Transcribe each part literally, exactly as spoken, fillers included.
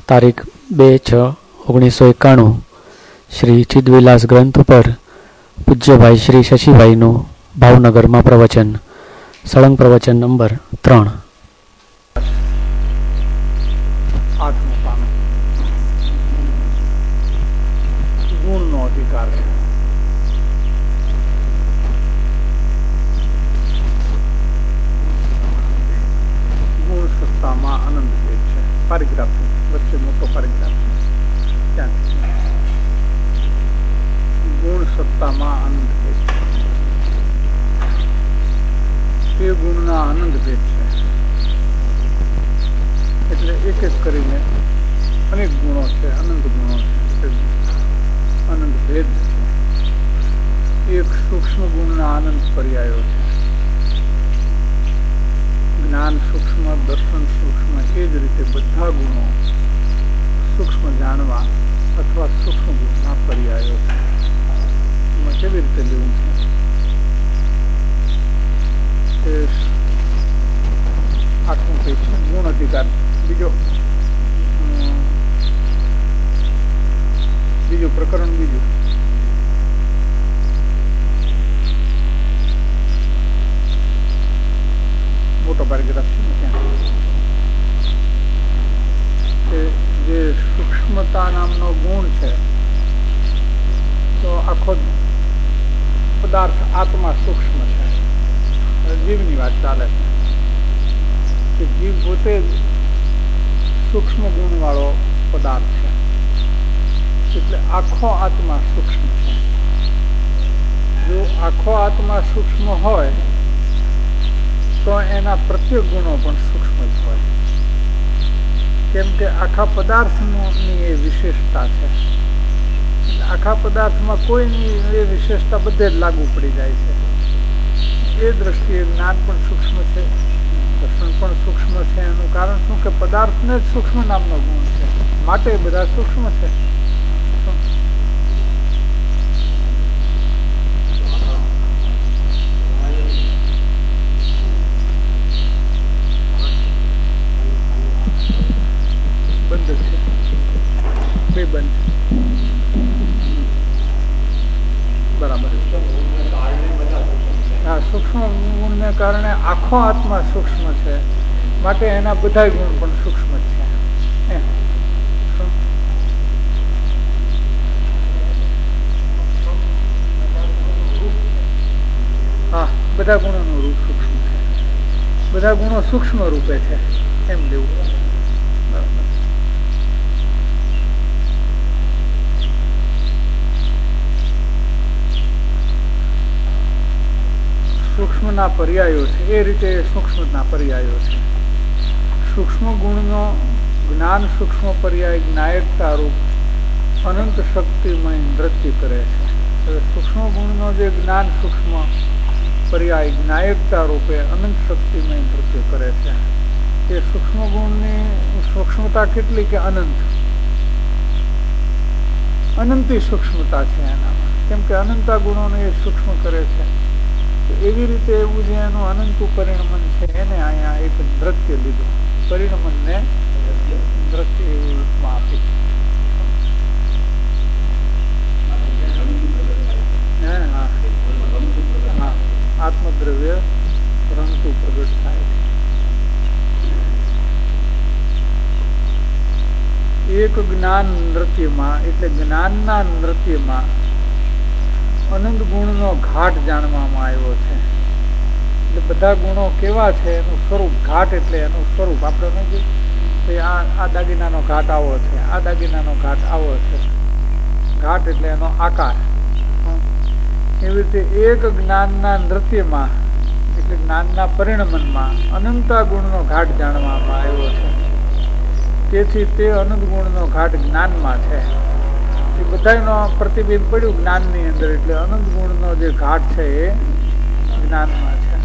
તારીખ બે છ ઓગણીસો એકાણું શ્રી ચિદવિલાસ ગ્રંથ ઉપર પૂજ્યભાઈ શ્રી શશીભાઈનું ભાવનગરમાં પ્રવચન. સળંગ પ્રવચન નંબર ત્રણ. ગુણનો અધિકાર છે. ગુણ સત્તામાં આનંદ ભેદ છે. પેરેગ્રાફ વચ્ચે મોટો પેરેગ્રાફ ત્યાં ગુણ સત્તામાં આનંદ ભેદ છે. એ ગુણના આનંદ ભેદ છે. એટલે એક એક કરીને અનેક ગુણો છે, અનંત ગુણો છે, આનંદ ભેદ છે. એક સૂક્ષ્મ ગુણના આનંદ પર્યાયો છે. જ્ઞાન સૂક્ષ્મ, દર્શન સૂક્ષ્મ, એ જ રીતે બધા ગુણો સૂક્ષ્મ જાણવા અથવા સૂક્ષ્મ ગુણના પર્યાયો છે. એમાં કેવી રીતે લેવું છે? આઠમું પેજ છે, ગુણ અધિકાર. બીજો બીજું પ્રકરણ બીજું મોટો પેરેગ્રાફ છે ત્યાં કે જે સૂક્ષ્મતા નામનો ગુણ છે, તો આખો પદાર્થ આત્મા સૂક્ષ્મ છે. જીવની વાત ચાલે છે કે જીવ પોતે સૂક્ષ્મ ગુણ વાળો પદાર્થ છે. એટલે આખો આત્મા સૂક્ષ્મ છે. જો આખો આત્મા સૂક્ષ્મ હોય તો એના પ્રત્યેક ગુણો પણ સૂક્ષ્મ જ હોય. કેમ કે આખા પદાર્થની એ વિશેષતા છે. આખા પદાર્થમાં કોઈની એ વિશેષતા બધે જ લાગુ પડી જાય છે. એ દ્રષ્ટિએ જ્ઞાન પણ સૂક્ષ્મ છે, દર્શન પણ સૂક્ષ્મ છે. એનું કારણ શું કે પદાર્થને જ સૂક્ષ્મ નામનો ગુણ છે, માટે બધા સૂક્ષ્મ છે. બંધ છે, બે બંધ બરાબર. હા, સૂક્ષ્મ ગુણને કારણે આખો આત્મા સૂક્ષ્મ છે, માટે એના બધા ગુણ પણ સૂક્ષ્મ છે. હા, બધા ગુણોનું રૂપ સૂક્ષ્મ છે. બધા ગુણો સૂક્ષ્મ રૂપે છે એમ લેવું. બરાબર. સૂક્ષ્મના પર્યાયો છે, એ રીતે સૂક્ષ્મના પર્યાયો છે. સૂક્ષ્મ ગુણનો જ્ઞાન સૂક્ષ્મ પર્યાય જ્ઞાયકતા રૂપ અનંત શક્તિમય નૃત્ય કરે છે. સૂક્ષ્મ ગુણનો જે જ્ઞાન સૂક્ષ્મ પર્યાય જ્ઞાયકતા રૂપે અનંત શક્તિમય નૃત્ય કરે છે. એ સૂક્ષ્મ ગુણની સૂક્ષ્મતા કેટલી કે અનંત અનંતી સૂક્ષ્મતા છે એનામાં. કેમ કે અનંતા ગુણોને એ સૂક્ષ્મ કરે છે. એવી રીતે એવું જે એનું અનંત પરિણમન છે, એને અહીંયા એક નૃત્ય લીધું, પરિણમનને નૃત્ય એવું રૂપમાં આપી. હા, આત્મદ્રવ્ય રમતું પ્રગટ થાય છે. એક જ્ઞાન નૃત્યમાં એટલે જ્ઞાનના નૃત્યમાં અનંત ગુણનો ઘાટ જાણવામાં આવ્યો છે. એટલે બધા ગુણો કેવા છે એનું સ્વરૂપ. ઘાટ એટલે એનું સ્વરૂપ. આપણે નહીં કે આ દાગીનાનો ઘાટ આવો છે, આ દાગીનાનો ઘાટ આવો છે. ઘાટ એટલે એનો આકાર. એવી રીતે એક જ્ઞાનના નૃત્યમાં એટલે જ્ઞાનના પરિણમનમાં અનંતા ગુણનો ઘાટ જાણવામાં આવ્યો છે. તેથી તે અનંત ગુણનો ઘાટ જ્ઞાનમાં છે. એ બધાનો પ્રતિબિંબ પડ્યું જ્ઞાનની અંદર. એટલે અનંત ગુણનો જે ઘાટ છે એ જ્ઞાનમાં છે.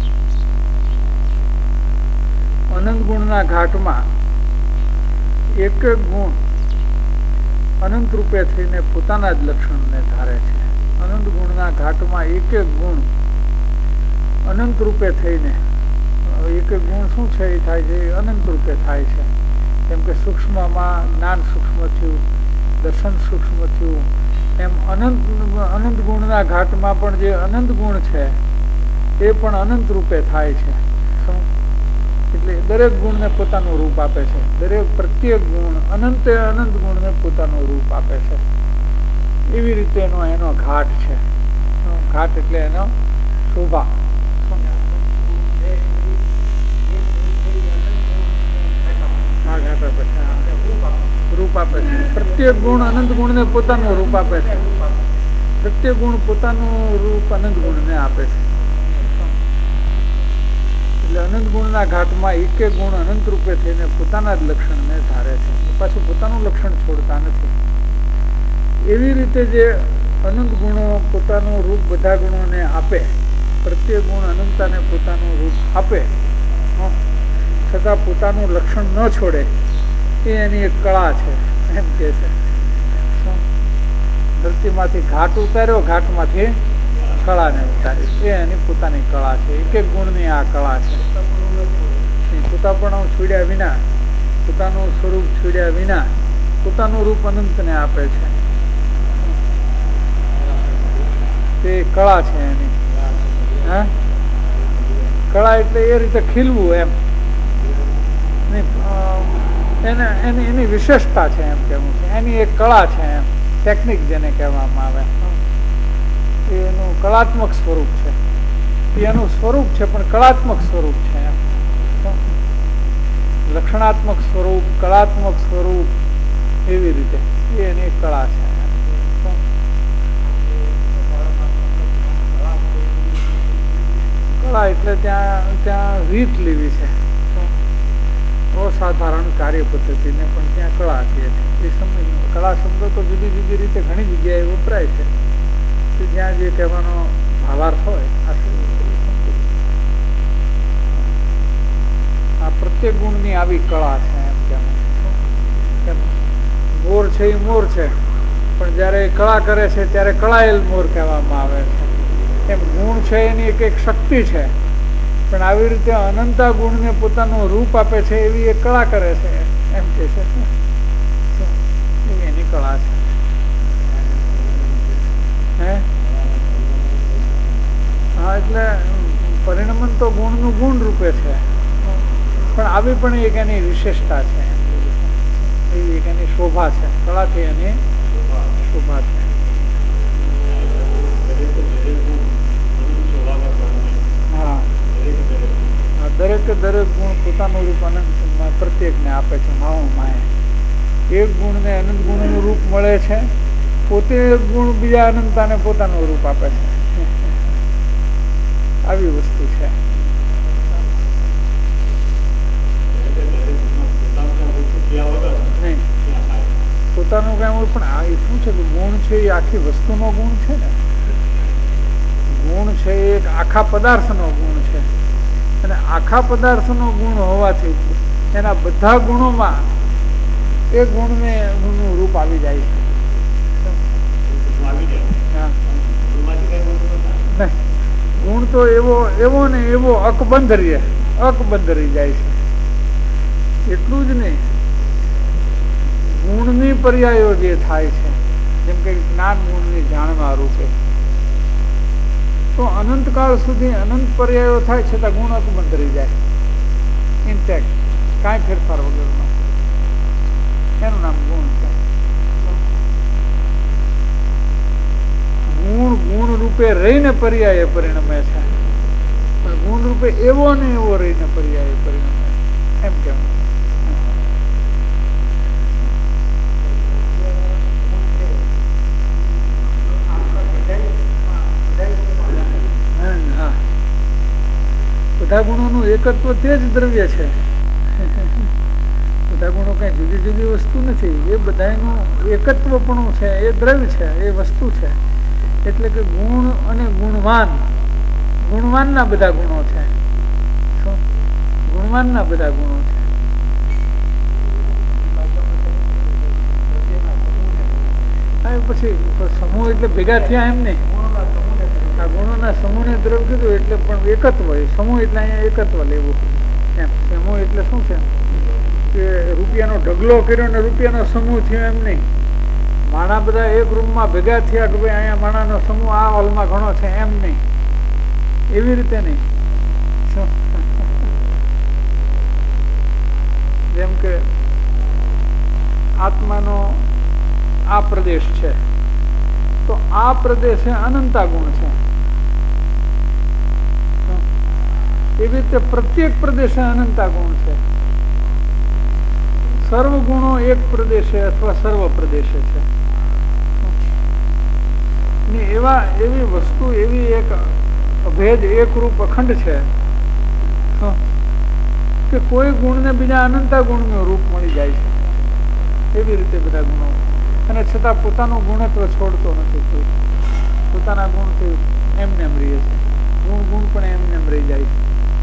અનંત ગુણના ઘાટમાં એક એક ગુણ અનંત રૂપે થઈને પોતાના જ લક્ષણને ધારે છે. અનંત ગુણના ઘાટમાં એક એક ગુણ અનંત રૂપે થઈને, એક એક ગુણ શું છે એ થાય છે, અનંત રૂપે થાય છે. કેમ કે સૂક્ષ્મમાં જ્ઞાન સૂક્ષ્મ થયું, દર્શન સૂક્ષ્મ થયું, એમ અનંત અનંત ગુણના ઘાટમાં પણ જે અનંત ગુણ છે એ પણ અનંત રૂપે થાય છે. એટલે દરેક ગુણને પોતાનું રૂપ આપે છે. દરેક પ્રત્યેક ગુણ અનંત અનંત ગુણને પોતાનું રૂપ આપે છે. એવી રીતે એનો એનો ઘાટ છે. ઘાટ એટલે એનો શોભા. રૂપ આપે છે. પ્રત્યેક ગુણ અનંત ગુણ ને પોતાનું રૂપ આપે છે. પ્રત્યેક ગુણ પોતાનું રૂપ અનંત ગુણ ને આપે છે. એટલે અનંત ગુણના ઘાટમાં એક એક ગુણ અનંત રૂપે થઈને પોતાના જ લક્ષણને ધારે છે. પાછું પોતાનું લક્ષણ છોડતા નથી. એવી રીતે જે અનંત ગુણો પોતાનું રૂપ બધા ગુણોને આપે, પ્રત્યેક ગુણ અનંતાને પોતાનું રૂપ આપે, છતાં પોતાનું લક્ષણ ન છોડે, એ એની એક કળા છે. એમ કે છે ધરતીમાંથી ઘાટ ઉતાર્યો, ઘાટમાંથી કળાને ઉતારી, એ એની પોતાની કળા છે. એક એક ગુણની આ કળા છે. પોતાપણું છોડ્યા વિના, પોતાનું સ્વરૂપ છોડ્યા વિના પોતાનું રૂપ અનંતને આપે છે. તે કળા છે એની. હા, કળા એટલે એ રીતે ખીલવું એમ. એને એની એની વિશેષતા છે એમ કેવું છે. એની એક કળા છે એમ, ટેકનિક જેને કહેવામાં આવે. એનું કળાત્મક સ્વરૂપ છે. એનું સ્વરૂપ છે પણ કળાત્મક સ્વરૂપ છે એમ. લક્ષણાત્મક સ્વરૂપ, કળાત્મક સ્વરૂપ, એવી રીતે એ એની એક કળા છે. કળા એટલે ત્યાં ત્યાં રીત લેવી છે. અસાધારણ કાર્ય પદ્ધતિને પણ ત્યાં કળા છે. એ સમજ કળા શબ્દો તો જુદી જુદી રીતે ઘણી જગ્યાએ વપરાય છે. જ્યાં જે કહેવાનો ભાવાર્થ હોય આ પ્રત્યેક ગુણની આવી કળા છે એમ કેમ. મોર છે એ મોર છે, પણ જયારે કળા કરે છે ત્યારે કળાયેલ મોર કહેવામાં આવે છે. એમ ગુણ છે એની એક એક શક્તિ છે, પણ આવી રીતે અનંતા ગુણને પોતાનું રૂપ આપે છે એવી એક કળા કરે છે એમ કે છે. એની કળા છે. હે હા, એટલે પરિણમન તો ગુણનું ગુણ રૂપે છે, પણ આવી પણ એક એની વિશેષતા છે. એવી એક એની શોભા છે. કળાથી એની શોભા છે. હા, દરેક દરેક ગુણ પોતાનું રૂપ અનંત પ્રત્યેકને આપે છે. ભાવ માય એક ગુણને અનંત ગુણનું રૂપ મળે છે, પોતે એક ગુણ બીજા અનંતાને પોતાનું રૂપ આપે છે. આવી વસ્તુ છે. નહીં પોતાનું કઈ હોય, પણ આ એ શું છે કે ગુણ છે એ આખી વસ્તુનો ગુણ છે ને. ગુણ છે એ એક આખા પદાર્થનો ગુણ છે, અને આખા પદાર્થનો ગુણ હોવાથી એના બધા ગુણોમાં એ ગુણને ગુણનું રૂપ આવી જાય છે. ગુણ તો એવો એવો ને એવો અકબંધ રહે, અકબંધ રહી જાય છે. એટલું જ નહીં, ગુણની પર્યાયો જે થાય છે, જેમ કે જ્ઞાન ગુણની જાણવા રૂપે, તો અનંતકાળ સુધી અનંત પર્યાયો થાય છતાં ગુણ અકબંધ રહી જાય, ઇન્ટેક્ટ, કાંઈ ફેરફાર વગરનો. એનું નામ ગુણ છે. ગુણ ગુણ રૂપે રહીને પર્યાય પરિણમે છે, પણ ગુણ રૂપે એવો ને એવો રહીને પર્યાય પરિણમે એમ કેમ. હા, બધા ગુણોનું એકત્વ તે જ દ્રવ્ય છે. બધા ગુણો કઈ જુદી જુદી વસ્તુ નથી. એ બધાનું એકત્વપણું છે, એ દ્રવ્ય છે, એ વસ્તુ છે. એટલે કે ગુણ અને ગુણવાન, ગુણવાનના બધા ગુણો છે. શું ગુણવાનના બધા ગુણો છે. પછી સમૂહ એટલે ભેગા થયા એમ નહીં. આ ગુણોના સમૂહને દ્રવ્ય કીધું એટલે પણ એકત્વ, સમૂહ એટલે અહીંયા એકત્વ લેવું એમ. સમૂહ એટલે શું છે? કે રૂપિયાનો ઢગલો કર્યો ને રૂપિયાનો સમૂહ થયો એમ નહીં. માણા બધા એક રૂમમાં ભેગા થયા કે ભાઈ અહીંયા માણાનો સમૂહ આ હોલમાં ઘણો છે એમ નહીં, એવી રીતે નહીં. જેમ કે આત્માનો આ પ્રદેશ છે તો આ પ્રદેશ અનંતા ગુણ છે. એવી રીતે પ્રત્યેક પ્રદેશે અનંતા ગુણ છે. સર્વ ગુણો એક પ્રદેશે અથવા સર્વ પ્રદેશે છે. એવા એવી વસ્તુ એવી એક અભેદ એક રૂપ અખંડ છે કે કોઈ ગુણને બીજા અનંતા ગુણનું રૂપ મળી જાય છે. એવી રીતે બધા ગુણો, અને છતાં પોતાનું ગુણત્વ છોડતો નથી. કોઈ પોતાના ગુણથી એમને એમ રહે છે. ગુણ ગુણ પણ એમને એમ રહી જાય છે.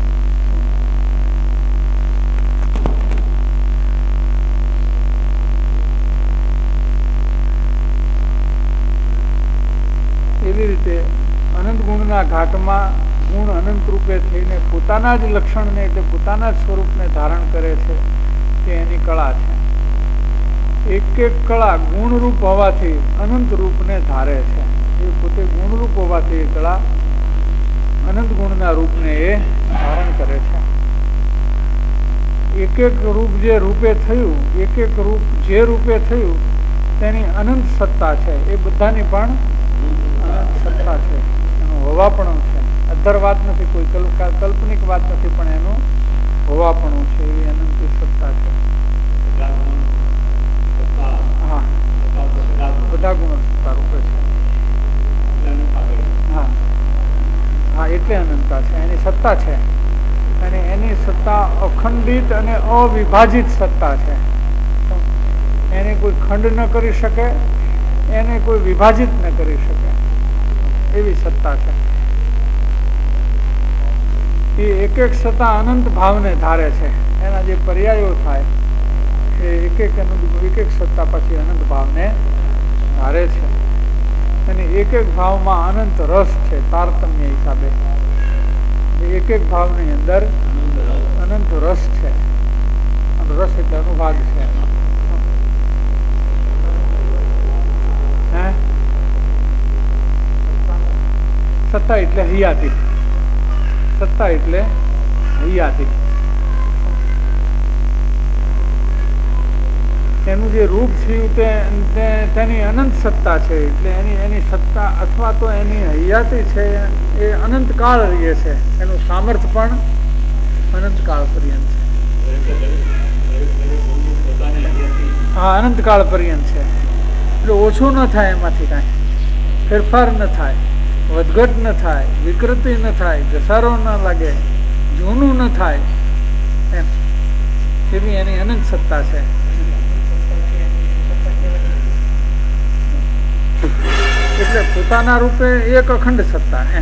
એવી રીતે અનંત ગુણના ઘાટમાં ગુણ અનંત રૂપે થઈને પોતાના જ લક્ષણને એટલે પોતાના જ સ્વરૂપને ધારણ કરે છે તે એની કળા છે. એક એક કળા ગુણરૂપ હોવાથી અનંત રૂપને ધારે છે. એ પોતે ગુણરૂપ હોવાથી એ કળા અનંત ગુણના રૂપને એ ધારણ કરે છે. એક એક રૂપ જે રૂપે થયું, એક એક રૂપ જે રૂપે થયું તેની અનંત સત્તા છે. એ બધાની પણ અનંત સત્તા છે, એનું હોવાપણું છે. અધર વાત નથી, કોઈ કાલ્પનિક વાત નથી, પણ એનું હોવાપણું છે. એવી અનંત સત્તા છે. હા, બધા ગુણો સત્તા રૂપે છે. હા હા એટલે અનંતા છે, એની સત્તા છે. અને એની સત્તા અખંડિત અને અવિભાજિત સત્તા છે. એને કોઈ ખંડ ન કરી શકે, એને કોઈ વિભાજિત ન કરી શકે, એવી સત્તા છે. એ એક એક સત્તા અનંત ભાવને ધારે છે. એના જે પર્યાયો થાય એ એક એક એક એક સત્તા પછી અનંત ભાવને ધારે છે. અને એક એક ભાવમાં અનંત રસ છે. તારતમ્ય હિસાબે એક એક ભાવની અંદર અનંત રસ છે. રસ એટલે અનુભાગ છે. સત્તા એટલે હૈયાતી, સત્તા એટલે હૈયાતી. એનું જે રૂપ થયું તેની અનંત સત્તા છે. એટલે એની એની સત્તા અથવા તો એની હૈયાતી છે એ અનંત કાળ રહે છે. એનું સામર્થ્ય પણ અનંત કાળ પર્યંત છે. હા, અનંત કાળ પર્યંત છે. એટલે ઓછું ન થાય, એમાંથી કાંઈ ફેરફાર ન થાય, વધઘટ ન થાય, વિકૃતિ ન થાય, ઘસારો ન લાગે, જૂનું ન થાય, એમ એવી એની અનંત સત્તા છે. એટલે પોતાના રૂપે એક અખંડ સત્તા, એમ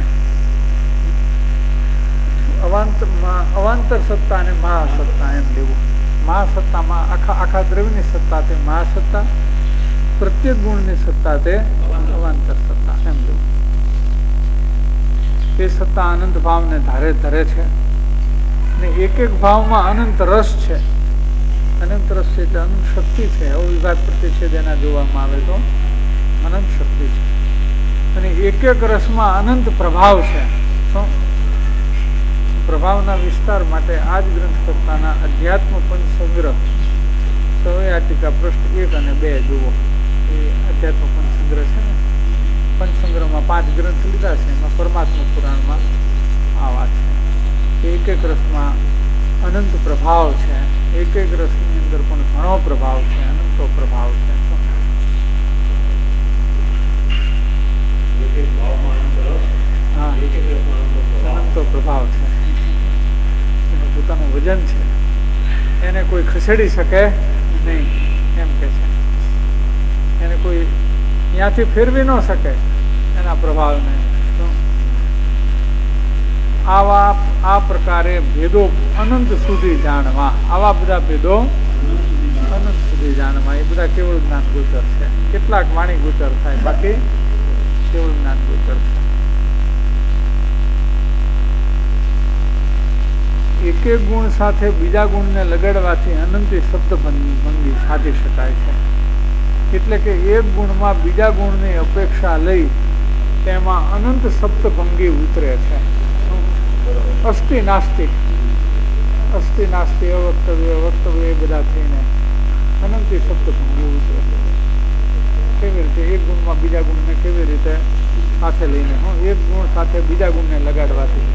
અવાંતર સત્તા અને મહાસત્તા એમ લેવું. મહાસત્તામાં આખા આખા દ્રવ્યની સત્તા તે મહાસત્તા, પ્રત્યેક ગુણની સત્તા તે અવાંતર સત્તા એમ લેવું. એ સત્તા અનંત ભાવને ધારે ધરે છે. ને એક એક ભાવમાં અનંત રસ છે. અનંત રસ છે એટલે અનંત શક્તિ છે. અવિભાગ પ્રતિષેધ એના જોવામાં આવે તો અનંત શક્તિ છે. અને એક એક રસમાં અનંત પ્રભાવ છે. શું પ્રભાવના વિસ્તાર માટે આ જ ગ્રંથકર્તાના અધ્યાત્મ પંચસંગ્રહ સવયાટિકા પૃષ્ઠ એક અને બે જુઓ. એ અધ્યાત્મ પંચસંગ્રહ છે ને, પંચસંગ્રહમાં પાંચ ગ્રંથ લીધા છે. એમાં પરમાત્મા પુરાણમાં આ વાત છે. એક એક રસમાં અનંત પ્રભાવ છે. એક એક રસની અંદર પણ ઘણો પ્રભાવ છે, અનંતો પ્રભાવ છે. હા, અનંતો પ્રભાવ છે. એનું પોતાનું વજન છે. એને કોઈ ખસેડી શકે નહીં, એમ કે છે. એને કોઈ ત્યાંથી ફેરવી ન શકે એના પ્રભાવને. આવા આ પ્રકારે ભેદો અનંત સુધી જાણવા, આવા બધા ભેદો અનંત સુધી જાણવા, એ બધા કેવળ જ્ઞાન ગોચર છે. કેટલાક વાણી ગોચર થાય, બાકી કેવળ જ્ઞાન ગોચર છે. એક એક ગુણ સાથે બીજા ગુણને લગાડવાથી અનંતી સપ્તભંગી સાધી શકાય છે. એટલે કે એક ગુણમાં બીજા ગુણની અપેક્ષા લઈ તેમાં અનંત સપ્તભંગી ઉતરે છે. અસ્થિ નાસ્તિ અસ્થિ નાસ્તિ અવક્તવ્ય વક્તવ્ય એ બધા થઈને અનંતી સપ્તભંગી ઉતરે. કેવી રીતે એક ગુણમાં બીજા ગુણને કેવી રીતે સાથે લઈને હું એક ગુણ સાથે બીજા ગુણને લગાડવાથી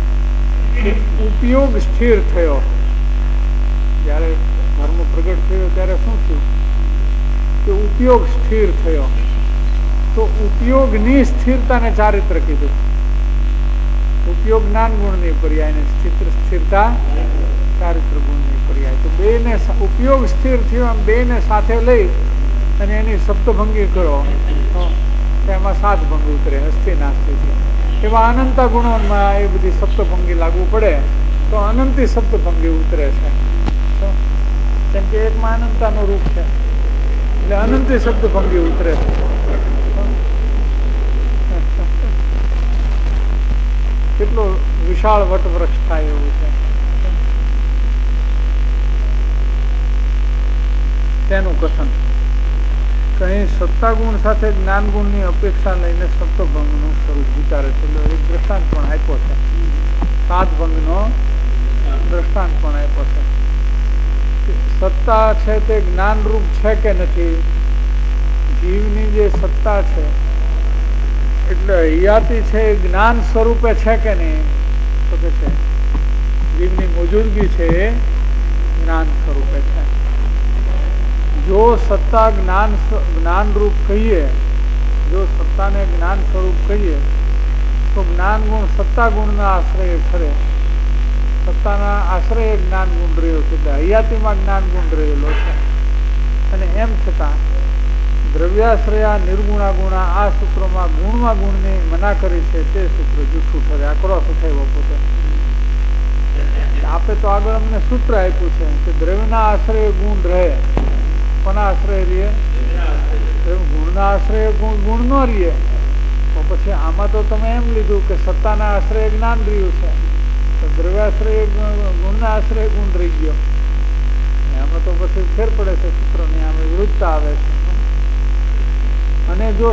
ઉપયોગ સ્થિર થયો. જયારે ધર્મ પ્રગટ થયો ત્યારે શું થયું કે ઉપયોગ સ્થિર થયો. તો ઉપયોગની સ્થિરતાને ચારિત્ર કીધું. ઉપયોગ જ્ઞાન ગુણની પર્યાય ને સ્થિરતા ચારિત્ર ગુણની પર્યાય. તો બે ને ઉપયોગ સ્થિર થયો એમ બે ને સાથે લઈ અને એની સપ્તભંગી કરો તેમાં સાત ભંગ ઉતરે. અસ્થિ નાસ્તિ એવા અનંતા ગુણોમાં એ બધી સપ્તભંગી લાગુ પડે તો અનંતી સપ્તભંગી ઉતરે છે. કેમ કે એકમાં અનંતાનું રૂપ છે એટલે અનંતી સપ્તભંગી ઉતરે છે. કેટલો વિશાળ વટવૃક્ષ થાય એવું છે. તેનું કથન કઈ સત્તા ગુણ સાથે જ્ઞાન ગુણ ની અપેક્ષા લઈને સપ્તભંગ નું સ્વરૂપ વિચારે છે. એક દ્રષ્ટાંત પણ આપ્યો છે. સાત ભંગ નો દ્રષ્ટાંત પણ આપ્યો છે. સત્તા છે તે જ્ઞાન રૂપ છે કે નથી? જીવની જે સત્તા છે એટલે હયાતી છે એ જ્ઞાન સ્વરૂપે છે કે નહીં? તો કે છે જીવની મોજૂદગી છે એ જ્ઞાન સ્વરૂપે છે. જો સત્તા જ્ઞાન જ્ઞાન રૂપ કહીએ, જો સત્તાને જ્ઞાન સ્વરૂપ કહીએ તો જ્ઞાન ગુણ સત્તા ગુણના આશ્રય ખરે. સત્તાના આશ્રય જ્ઞાન ગુણ રહ્યો છે એટલે હયાતીમાં જ્ઞાન ગુણ રહેલો છે. અને એમ છતાં દ્રવ્યાશ્રયા નિર્ગુણા ગુણા આ સૂત્રોમાં ગુણમાં ગુણની મના કરી છે તે સૂત્ર જૂઠું ઠરે. આ ક્રોસ ઉઠાવ્યો પોતે. આપે તો આગળ અમને સૂત્ર આપ્યું છે કે દ્રવ્યના આશ્રય ગુણ રહે. કોના આશ્રય રહીએ? ગુણના આશ્રય ગુણ ગુણ નો રહીએ. તો પછી આમાં તો તમે એમ લીધું કે સત્તાના આશ્રય જ્ઞાન રહ્યું છે તો દ્રવ્યાશ્રય ગુણના આશ્રય ગુણ રહી ગયો. આમાં તો પછી ફેર પડે છે સૂત્રોની. આમે વિરુદ્ધતા આવે છે. અને જો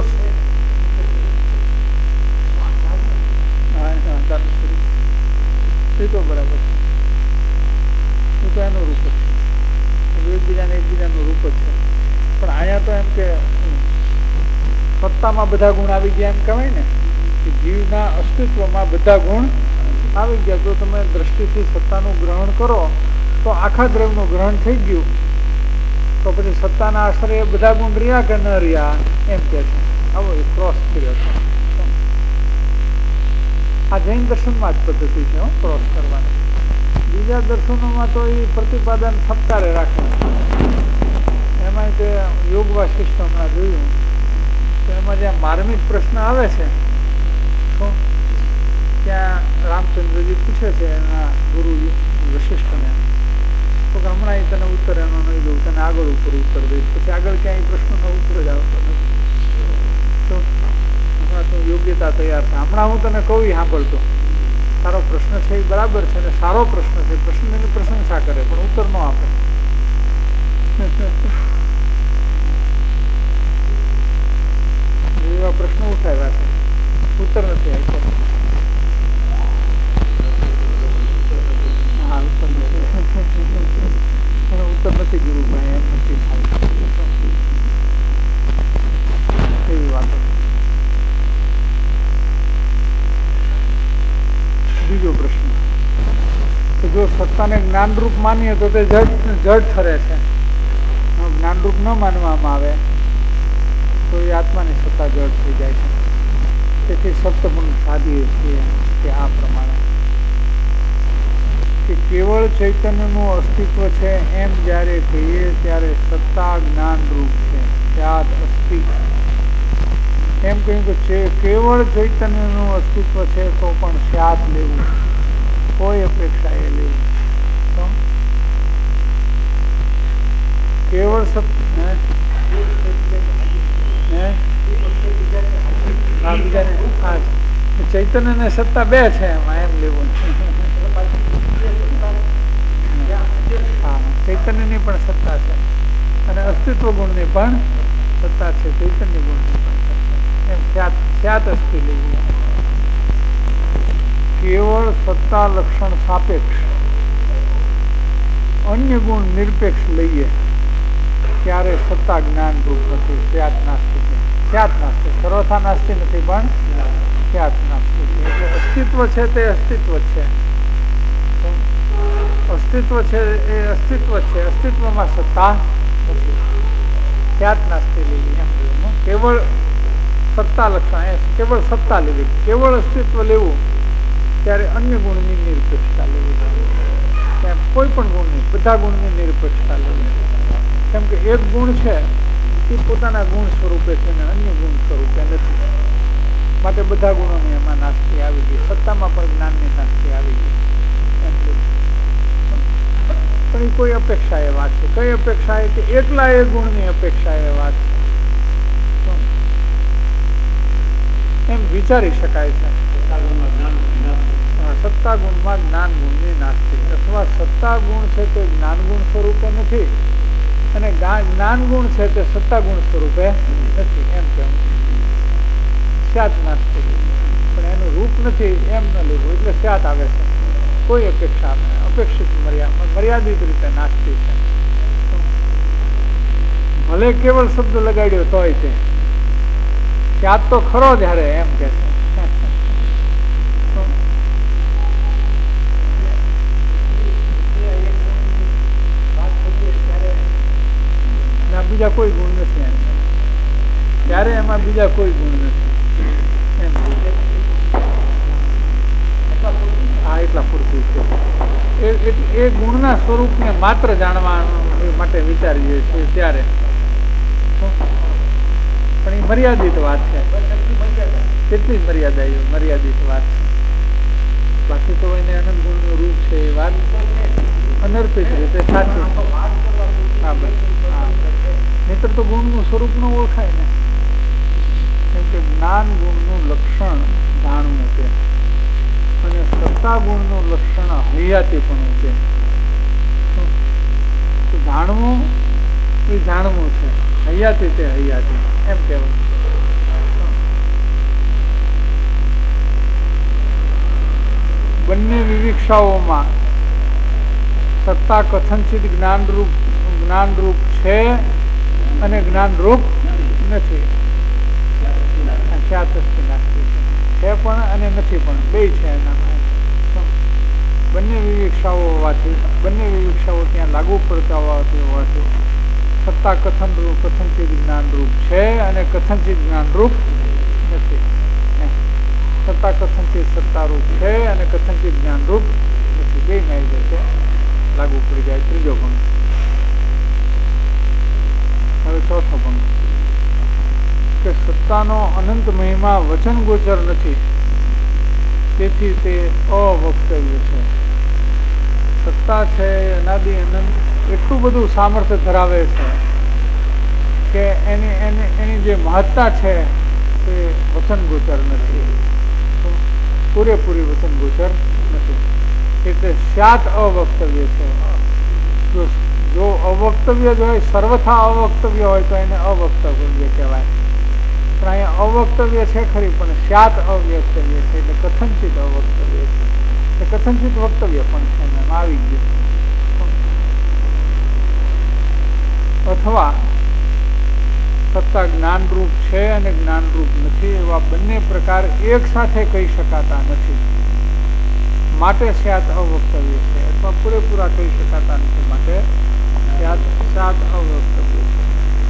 એ તો બરાબર છે. એ તો એનું રૂપ જ છે. એકબીજાને એકબીજાનું રૂપ જ છે. પણ અહીંયા તો એમ કે સત્તામાં બધા ગુણ આવી ગયા એમ કહેવાય ને કે જીવના અસ્તિત્વમાં બધા ગુણ આવી ગયા. જો તમે દ્રષ્ટિથી સત્તાનું ગ્રહણ કરો તો આખા દ્રવ્યનું ગ્રહણ થઈ ગયું. તો પછી સત્તાના આશ્રય બધા ગુણ રહ્યા કે ન રહ્યા એમ કે છે. આવો એ ક્રોસ કર્યો છે. આ જૈન દર્શનમાં જ પદ્ધતિ છે ક્રોસ કરવાની. બીજા દર્શનોમાં તો એ પ્રતિપાદન સત્કારે રાખે. એમાં તે યોગ વાસિષ્ઠ હમણાં જોયું તો એમાં જ્યાં માર્મિક પ્રશ્ન આવે છે શું ત્યાં રામચંદ્રજી પૂછે છે એના ગુરુ વશિષ્ઠને તો કે હમણાં એ તને ઉત્તર એનો નહીં દઉં, તને આગળ ઉપર ઉત્તર દઈશ. પછી આગળ ક્યાંય પ્રશ્નનો ઉત્તર જ આવતો નથી. તો હમણાં તું યોગ્યતા તૈયાર છે. હમણાં હું તને કહું સાંભળતો તારો પ્રશ્ન છે એ બરાબર છે ને સારો પ્રશ્ન છે. પ્રશ્નની પ્રશંસા કરે પણ ઉત્તર ન આપે. એવા પ્રશ્નો ઉઠાવ્યા છે, ઉત્તર નથી આપ્યો. હા ઉત્તર નથી ઉત્તર નથી ગુરુભાઈ એમ નથી થાય એવી વાતો. બીજો પ્રશ્ન કે જો સત્તાને જ્ઞાનરૂપ માનીએ તો તે જડ જડ ઠરે છે. જ્ઞાનરૂપ ન માનવામાં આવે તો એ આત્માની સત્તા જડ થઈ જાય છે. તેથી સપ્તમુખ સાધીએ છીએ કે આ પ્રમાણે કે કેવળ ચૈતન્યનું અસ્તિત્વ છે એમ જ્યારે કહીએ ત્યારે સત્તા જ્ઞાન રૂપ છે. ત્યાદ અસ્તિ એમ કહ્યું કે કેવળ ચૈતન્યનું અસ્તિત્વ છે તો પણ સ્યાદ લેવું, કોઈ અપેક્ષા એ લેવું. કેવળ ચૈતન્ય ને સત્તા બે છે એમાં એમ લેવું. ચૈતન્યની પણ સત્તા છે અને અસ્તિત્વ ગુણની પણ સત્તા છે, ચૈતન્ય ગુણની પણ સત્તા. એમ ખ્યાત ખ્યાત અસ્તિ લેવી. કેવળ સત્તા લક્ષણ સાપેક્ષ અન્ય ગુણ નિરપેક્ષ લઈએ ત્યારે સત્તા જ્ઞાન રૂપ નથી, ખ્યાત નાસ્તિક. ખ્યાત નાસ્તિક સર્વથા નાસ્તી નથી, પણ ખ્યાત નાસ્તિક. એટલે અસ્તિત્વ છે તે અસ્તિત્વ છે, અસ્તિત્વ છે એ અસ્તિત્વ છે, અસ્તિત્વમાં સત્તા નથી. ખ્યાત નાસ્તી લેવી એમ કહ્યું. કેવળ સત્તા લક્ષણ, કેવળ સત્તા લેવી, કેવળ અસ્તિત્વ લેવું ત્યારે અન્ય ગુણની નિરપેક્ષતા લેવી. કોઈ પણ ગુણની, બધા ગુણની નિરપેક્ષતા લેવી. કેમ કે એક ગુણ છે એ પોતાના ગુણ સ્વરૂપે છે ને અન્ય ગુણ સ્વરૂપે નથી. માટે બધા ગુણોની એમાં નાસ્તી આવી ગઈ, સત્તામાં પણ જ્ઞાનની નાસ્તી આવી ગઈ. પણ એ કોઈ અપેક્ષા એ વાત છે. કઈ અપેક્ષા એ કે એકલા એ ગુણની અપેક્ષા એ વાત છે, એમ વિચારી શકાય છે. સત્તા ગુણમાં જ્ઞાન ગુણની નાસ્તી, અથવા સત્તા ગુણ છે તે જ્ઞાન ગુણ સ્વરૂપે નથી અને જ્ઞાન ગુણ છે તે સત્તા ગુણ સ્વરૂપે નથી, એમ કેવું. સ્યાત નાસ્તી, પણ એનું રૂપ નથી એમ ન લેવું, એટલે સ્યાત આવે છે. કોઈ અપેક્ષા અપેક્ષિત મર્યાદિત રીતે નાસ્તી છે. ભલે કેવળ શબ્દ લગાડ્યો તોય તે સ્યાત તો ખરો જયારે એમ કે છે. બીજા કોઈ ગુણ નથી એમ, ત્યારે એમાં બીજા કોઈ ગુણ નથી એમ. હા, એટલા પૂરતું છે. એ ગુણના સ્વરૂપને માત્ર જાણવા માટે વિચારીએ છીએ ત્યારે, પણ એ મર્યાદિત વાત છે. કેટલી મર્યાદા એ મર્યાદિત વાત છે. બાકી તો એને અનંત ગુણનું રૂપ છે એ વાત અનર્પિત રીતે સાચી. હા, બસ. નહીતર તો ગુણનું સ્વરૂપ ન ઓળખાય ને. કેમ કે જ્ઞાન ગુણનું લક્ષણ જાણવું છે અને સત્તા ગુણનું લક્ષણ હૈયાતીપણું છે. જાણવું એ જાણવું છે, હૈયાતી તે હૈયાતી એમ કહેવાય. બંને વિવિક્ષાઓમાં સત્તા કથનચિત જ્ઞાનરૂપ જ્ઞાનરૂપ છે અને જ્ઞાનરૂપ નથી. છે પણ અને નથી પણ, બે છે એના. બંને વિવિક્ષાઓ હોવાથી, બંને વિવિક્ષાઓ ત્યાં લાગુ પડતા હોવાથી સત્તા કથન રૂપ કથનચિત જ્ઞાનરૂપ છે અને કથનચિત જ્ઞાનરૂપ નથી. સત્તા કથનચિત સત્તારૂપ છે અને કથનચિત જ્ઞાનરૂપ નથી. બે ના રીતે લાગુ પડી જાય. ત્રીજો ભંગ. હવે ચોથો ભંગ કે સત્તાનો અનંત મહિમા વચન ગોચર નથી, તેથી તે અવક્તવ્ય છે. સત્તા છે અનાદિ અનંત એટલું બધું સામર્થ્ય ધરાવે છે કે એની એની એની જે મહત્તા છે તે વચન ગોચર નથી, પૂરેપૂરી વચન ગોચર નથી. એટલે સ્યાત અવક્તવ્ય છે. જો જો અવક્તવ્ય જ હોય, સર્વથા અવક્તવ્ય હોય તો એને અવક્તવ્ય કહેવાય. પણ અહીંયા અવક્તવ્ય છે ખરી, પણ સ્યાત અવ્યક્તવ્ય છે, એટલે કથનચિત અવક્તવ્ય છે. એટલે કથનચિત વક્તવ્ય પણ છે, એમ આવી ગયું. અથવા સત્તા જ્ઞાનરૂપ છે અને જ્ઞાનરૂપ નથી એવા બંને પ્રકાર એક સાથે કહી શકાતા નથી, માટે સ્યાત અવક્તવ્ય છે. અથવા પૂરેપૂરા કહી શકાતા નથી, માટે સ્યાત સ્યાત અવક્તવ્ય છે.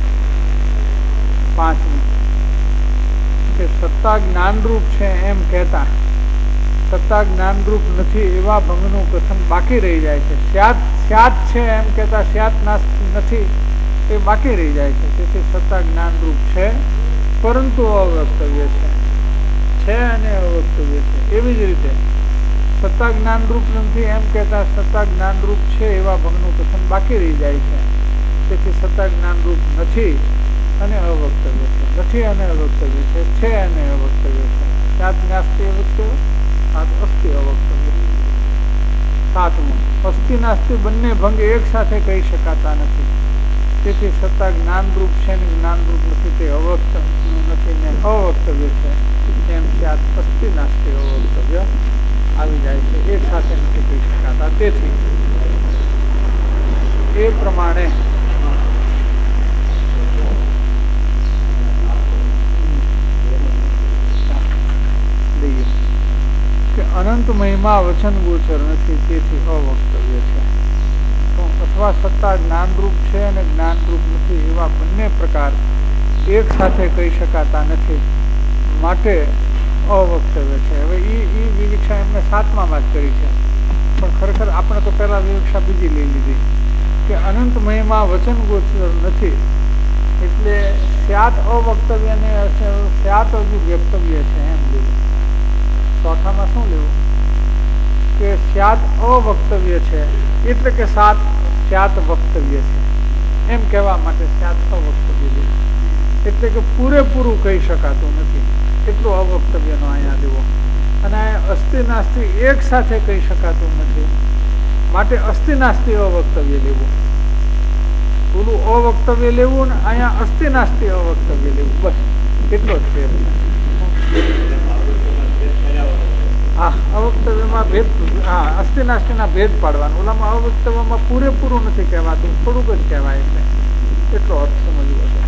પાંચમી કે સત્તા જ્ઞાનરૂપ છે એમ કહેતા સત્તા જ્ઞાનરૂપ નથી એવા ભંગનું કથન બાકી રહી જાય છે. સ્યાત સ્યાત છે એમ કહેતા સ્યાત નથી એ બાકી રહી જાય છે. તેથી સત્તા જ્ઞાનરૂપ છે પરંતુ અવક્તવ્ય છે, છે અને અવક્તવ્ય છે. એવી જ રીતે સત્તા જ્ઞાનરૂપ નથી એમ કહેતા સત્તા જ્ઞાનરૂપ છે એવા ભંગનું કથન બાકી રહી જાય છે. તેથી સત્તા જ્ઞાનરૂપ નથી અને અવક્તવ્ય છે, નથી અને અવક્તવ્ય છે, છે અને અવક્તવ્ય છે. સાત નાસ્તિ અવક્તવ્ય, સાત અસ્તિ અવક્તવ્ય. સાતમું, અસ્થિ નાસ્તિ બંને ભંગ એક સાથે કહી શકાતા નથી. તેથી સત્તા જ્ઞાનરૂપ છે ને જ્ઞાનરૂપ નથી, તે અવક્ત નથી ને અવક્તવ્ય છે. એમ કે આ અસ્થિ નાસ્તિ અવક્તવ્ય આવી જાય છે, એક સાથે નથી કહી શકાતા. તેથી એ પ્રમાણે કે અનંત મહિમા વચન ગોચર નથી, તેથી અવક્તવ્ય છે. અથવા સત્તા જ્ઞાનરૂપ છે અને જ્ઞાનરૂપ નથી એવા બંને પ્રકાર એક સાથે કહી શકાતા નથી, માટે અવક્તવ્ય છે. હવે એ વિવક્ષા એમને સાતમામાં જ કરી છે, પણ ખરેખર આપણે તો પહેલા વિવક્ષા બીજી લઈ લીધી કે અનંત મહિમા વચન ગોચર નથી, એટલે સ્યાત અવક્તવ્ય ને સ્યાત અભિવ્યક્તવ્ય છે એમ લેવું. ચોથામાં શું લેવું કે સ્યાત અવક્તવ્ય છે, એટલે કે સાત સ્યાત વક્તવ્ય છે એમ કહેવા માટે સ્યાત અવક્તવ્ય લેવું. એટલે કે પૂરેપૂરું કહી શકાતું નથી એટલું અવક્તવ્યનો અહીંયા લેવો. અને અહીંયા અસ્થિ નાસ્તિ એક સાથે કહી શકાતું નથી, માટે અસ્થિ નાસ્તિ અવક્તવ્ય લેવું. પૂરું અવક્તવ્ય લેવું ને અહીંયા અસ્થિ નાસ્તિ અવક્તવ્ય લેવું, બસ એટલો જ ફેર છે. હા, અવક્તવ્યમાં ભેદ, હા અસ્થિ નાસ્તિના ભેદ પાડવાનું. ઓલામાં અવક્તવ્યમાં પૂરેપૂરું નથી કહેવાતું, થોડુંક જ કહેવાય, એટલે એટલો અર્થ સમજવો છે.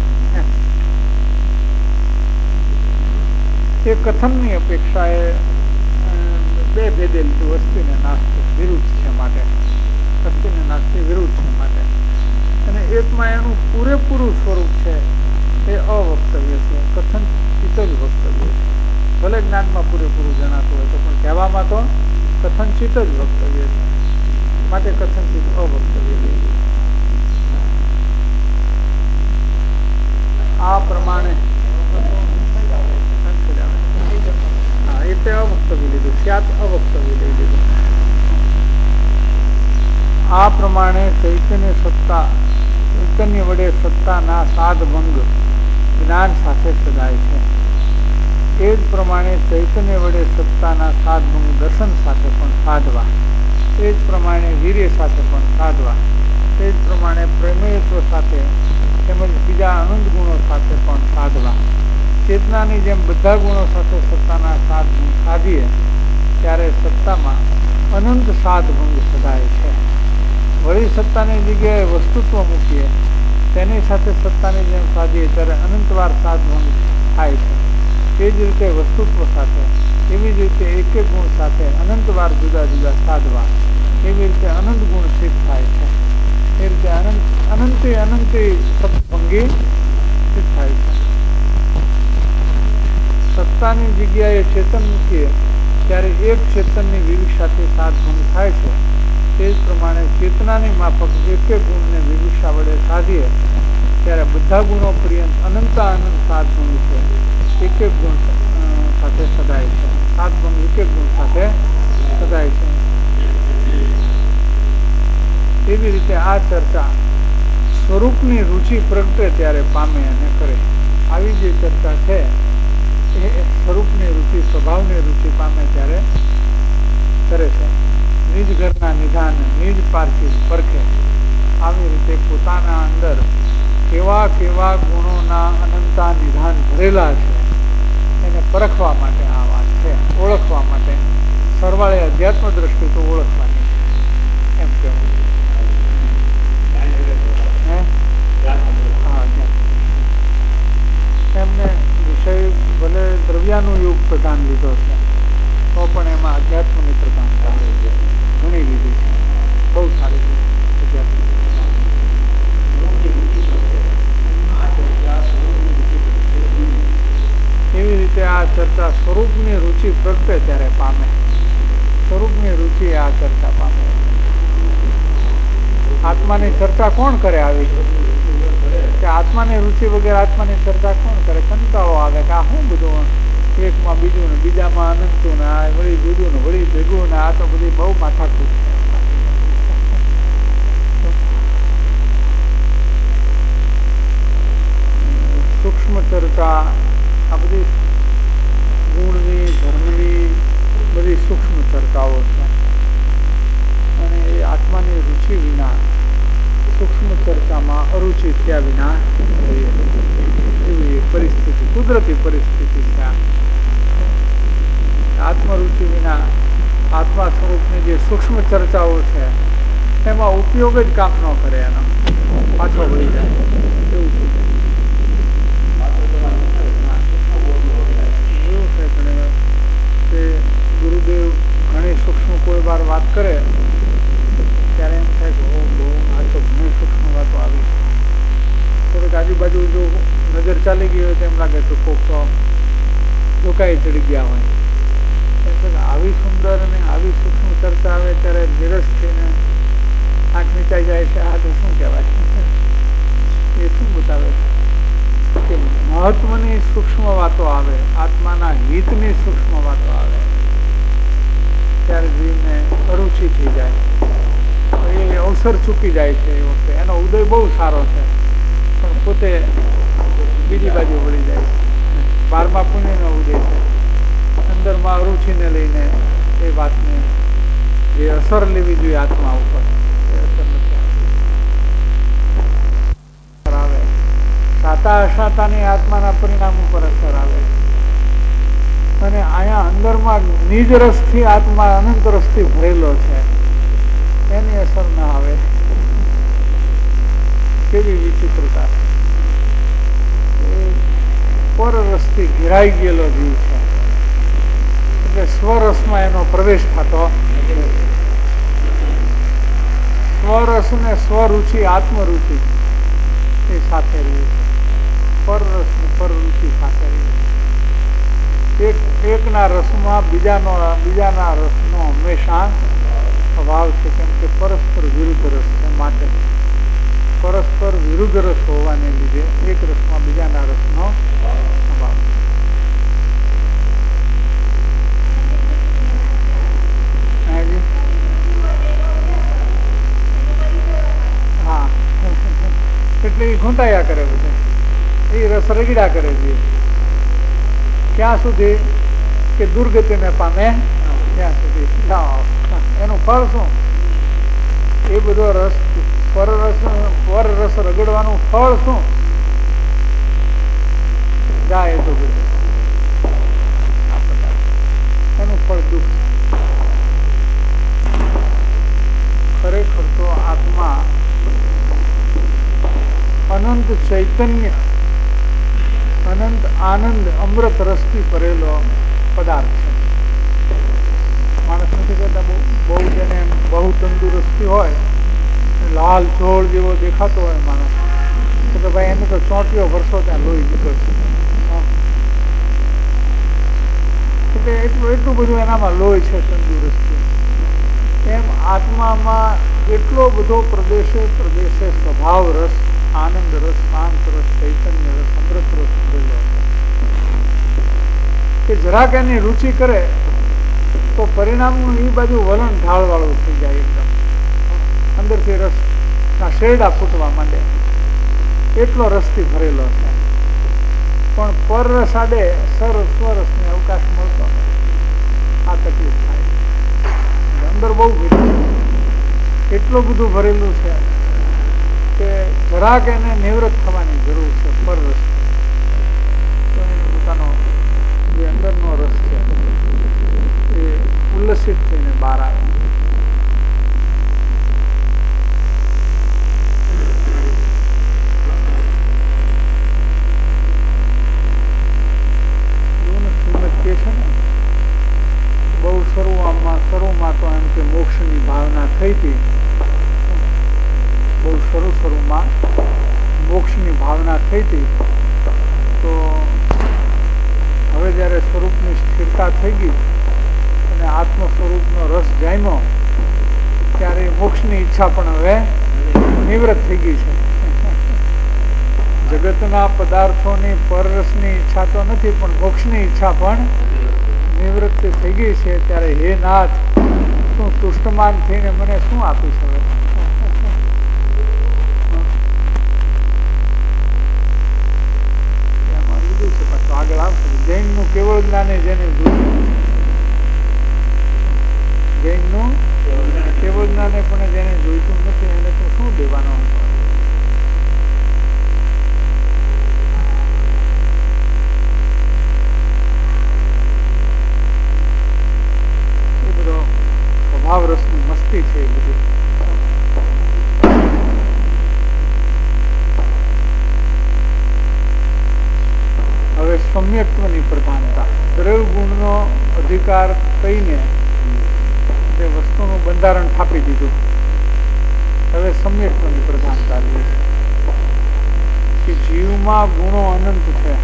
એ કથનની અપેક્ષા એ બે ભેદે લીધું, અસ્થિ ને નાસ્તિ વિરુદ્ધ છે માટે, અસ્થિ ને નાસ્તિ વિરુદ્ધ છે માટે. અને એકમાં એનું પૂરેપૂરું સ્વરૂપ છે એ અવક્તવ્ય છે, કથન ચિત્ત જ વક્તવ્ય છે. ભલે જ્ઞાનમાં પૂરેપૂરું જણાતું હોય તો પણ કહેવામાં તો કથનચિત જ વક્તવ્ય છે, માટે કથનચિત અવક્તવ્ય છે. આ પ્રમાણે હા એટલે અવક્તવ્ય લીધું, સ્યાત અવક્તવ્ય લઈ લીધું. આ પ્રમાણે ચૈતન્ય સત્તા, ચૈતન્ય વડે સત્તાના સાધભંગ જ્ઞાન સાથે સદાય છે. એ જ પ્રમાણે ચૈતન્ય વડે સત્તાના સાધભંગ દર્શન સાથે પણ સાધવા, એ જ પ્રમાણે વીર્ય સાથે પણ સાધવા, એ જ પ્રમાણે પ્રમેયત્વ સાથે તેમજ બીજા અનંત ગુણો સાથે પણ સાધવા. ચેતનાની જેમ બધા ગુણો સાથે સત્તાના સાધભંગ સાધીએ ત્યારે સત્તામાં અનંત સાધભંગ સદાય છે. વળી સત્તાની જગ્યાએ વસ્તુત્વ મૂકીએ તેની સાથે સત્તાની જેમ સાધીએ ત્યારે અનંતવાર સાધભંગ થાય છે. એ જ રીતે વસ્તુત્વ સાથે, એવી જ રીતે એક એક ગુણ સાથે અનંતવાર જુદા જુદા સાધવા, એવી રીતે અનંત ગુણ સિદ્ધ થાય છે. એ રીતે અનંત અનંતે અનંતે સત્સંગી સિદ્ધ થાય છે. સત્તાની જગ્યાએ ચેતન મૂકીએ ત્યારે એક ચેતનની વિવિક્ષાથી સાધભંગ થાય છે. તે જ પ્રમાણે ચેતનાની માફક એક એક ગુણને વિવિક્ષા વડે સાધીએ ત્યારે બધા ગુણો પર્યંત અનંતા અનંત સાધભંગ છે, એક એક ગુણ સાથે સદાય છે. સાધભંગ એક એક ગુણ સાથે સદાય છે. એવી રીતે આ ચર્ચા સ્વરૂપની રુચિ પ્રગટે ત્યારે પામે અને કરે. આવી જે ચર્ચા છે એ સ્વરૂપની રુચિ, સ્વભાવની રુચિ પામે ત્યારે કરે છે. નિજ ઘરના નિધાન, નિજ પારખી પરખે, આવી રીતે પોતાના અંદર કેવા કેવા ગુણોના અનંતા નિધાન ભરેલા છે એને પરખવા માટે આ વાત છે, ઓળખવા માટે. સરવાળે અધ્યાત્મ દ્રષ્ટિ તો ઓળખવાની એમ કહેવું. એમને વિષય ભલે દ્રવ્યાનું યુગ પ્રધાન લીધો છે તો પણ એમાં અધ્યાત્મની પ્રધાનતા ઘણી લીધી છે, બહુ સારી અધ્યાત્મ. એવી રીતે આ ચર્ચા સ્વરૂપની રુચિ પ્રગટે ત્યારે પામે. સ્વરૂપની રુચિ આ ચર્ચા પામે. આત્માની ચર્ચા કોણ કરે આવી કે આત્માની રુચિ વગેરે આત્માની ચર્ચા કોણ કરે? કંટાળો આવે કે આ શું બધું એકમાં બીજું ને બીજામાં અનંતું ને આ વળી જુદું ને વળી ભેગું ને આ તો બધી બહુ માથાકૂટ છે. સૂક્ષ્મ ચર્ચા આ બધી ગુણની, ધર્મની બધી સૂક્ષ્મ ચર્ચાઓ છે. અને એ આત્માની રુચિ વિના સૂક્ષ્મ ચર્ચામાં અરુચિ થયા વિના એવી પરિસ્થિતિ, કુદરતી પરિસ્થિતિ છે. આત્મરુચિ વિના આત્મા સ્વરૂપની જે સૂક્ષ્મ ચર્ચાઓ છે એમાં ઉપયોગ જ કામ ન કરે, એનો પાછો વળી જાય એવું છે. એવું છે કે ગુરુદેવ ઘણી સૂક્ષ્મ કોઈ વાર વાત કરે ત્યારે એમ થાય કે ઓ બહુ આ તો ઘણી સૂક્ષ્મ વાતો આવી. થોડીક આજુબાજુ જો નજર ચાલી ગઈ હોય તો એમ લાગે તો કોક તો ધોકાઈ ચડી ગયા હોય. આવી સુંદર અને આવી સૂક્ષ્મ ચર્ચા આવે ત્યારે નિરસ થઈને આંખ નીચાઈ જાય છે. આ તો શું કહેવાય? એ શું બતાવે છે કે મહત્વની સૂક્ષ્મ વાતો આવે, આત્માના હિતની સૂક્ષ્મ વાતો આવે ત્યારે જીવને અરુચિ થઈ જાય, એ અવસર ચૂકી જાય છે. એ વખતે એનો ઉદય બહુ સારો છે પણ પોતે બીજી બાજુ વળી જાય છે. બારમા પુણ્યનો ઉદય છે, અંદરમાં અરુચિને લઈને એ વાતને જે અસર લેવી જોઈએ આત્મા ઉપર એ અસર નથી આવે. સાતા અસાતાની આત્માના પરિણામ ઉપર અસર આવે અને અહીંયા અંદરમાં નિજ રસથી આત્મા અનંત રસથી ભરેલો છે એની અસર ના આવે. કેવી વિચિત્રતા! પર રસથી ઘેરાઈ ગયેલો જીવ છે એટલે સ્વરસમાં એનો પ્રવેશ થતો. સ્વરસ ને સ્વરુચિ આત્મરુચિ એ સાથે રહે છે. પરરસ ને પરરુચિ સાથે રહે છે. એક એકના રસમાં બીજાનો બીજાના રસનો હંમેશા અભાવ છે, કેમ કે પરસ્પર વિરુદ્ધ રસ છે. માટે પરસ્પર વિરુદ્ધ રસ હોવાને લીધે એક રસમાં બીજાના રસનો અભાવ. હા એટલે એ ઘૂંટાયા કરે બધે, એ રસ રગડ્યા કરે છે. ક્યાં સુધી કે દુર્ગતિને પામે ત્યાં સુધી. એનું ફળ શું? એ બધો રસ પરરસ પરરસ રગડવાનું ફળ શું? જાય તો બધું એનું ફળ દુઃખ. ખરેખર તો આત્મા અનંત ચૈતન્ય, અનંત આનંદ, અમૃત રસથી ભરેલો પદાર્થ છે. માણસ નથી કહેતા બહુ બહુ જેને બહુ તંદુરસ્તી હોય, લાલ જોળ જેવો દેખાતો હોય માણસ, તો કે ભાઈ એને તો ચોંટીઓ વર્ષો ત્યાં લોહી નીકળશે. એટલે એટલું એટલું બધું એનામાં લોહી છે, તંદુરસ્તી. એમ આત્મામાં એટલો બધો પ્રદેશે પ્રદેશે સ્વભાવ રસ, આનંદ રસ, શાંત રસ, ચૈતન્ય રસ, અમૃત રસ ભરેલો કે જરાક એની રુચિ કરે તો પરિણામનું એ બાજુ વલણ ઢાળ વાળું થઈ જાય. એકદમ અંદરથી રસ ના શેરડા ફૂટવા માંડે, એટલો રસથી ભરેલો છે. પણ પર રસ આડે સર સ્વરસને અવકાશ મળતો નથી. આ તકલીફ થાય. અંદર બહુ ભરેલું, એટલું બધું ભરેલું છે કે જરાક એને નિવૃત્ત થવાની જરૂર છે. પર રસ તો એને પોતાનો જે અંદરનો રસ છે એ ઉલ્લસિત થઈને બહાર આવે. કે છે ને બહુ શરૂઆતમાં શરૂમાં તો એમ કે મોક્ષની ભાવના થઈ હતી, બહુ શરૂ શરૂમાં મોક્ષની ભાવના થઈ હતી. તો હવે જ્યારે સ્વરૂપની સ્થિરતા થઈ ગઈ અને આત્મ સ્વરૂપનો રસ જામ્યો ત્યારે મોક્ષની ઈચ્છા પણ હવે નિવૃત્ત થઈ ગઈ છે. જગતના પદાર્થોની પરરસની ઈચ્છા તો નથી, પણ મોક્ષની ઈચ્છા પણ નિવૃત્તિ થઈ ગઈ છે. ત્યારે હે નાથ, તું તુષ્ટમાન થઈને મને શું આપીશ હવે? એમાં લીધું છે પાછું આગળ આવશે. જૈનનું કેવળ જ્ઞાન જેને જોયું, જૈનનું કેવળ જ્ઞાન દેનારાને પણ જેને જોઈતું નથી એને તો શું દેવાનો હતો? એ બધો સ્વભાવ રસની મસ્તી છે. એ બધી હવે સમ્યક્ત્વની પ્રધાનતા, દ્રવ્ય ગુણનો અધિકાર કહીને તે વસ્તુનું બંધારણ થાપી દીધું. હવે સમ્યક્ત્વની પ્રધાનતા લે છે કે જીવમાં ગુણો અનંત છે,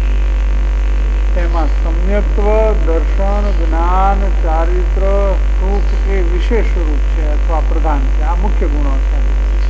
તેમાં સમ્યક્ત્વ, દર્શન, જ્ઞાન, ચારિત્ર, સુખ એ વિશેષ રૂપ છે અથવા પ્રધાન છે. આ મુખ્ય ગુણો છે.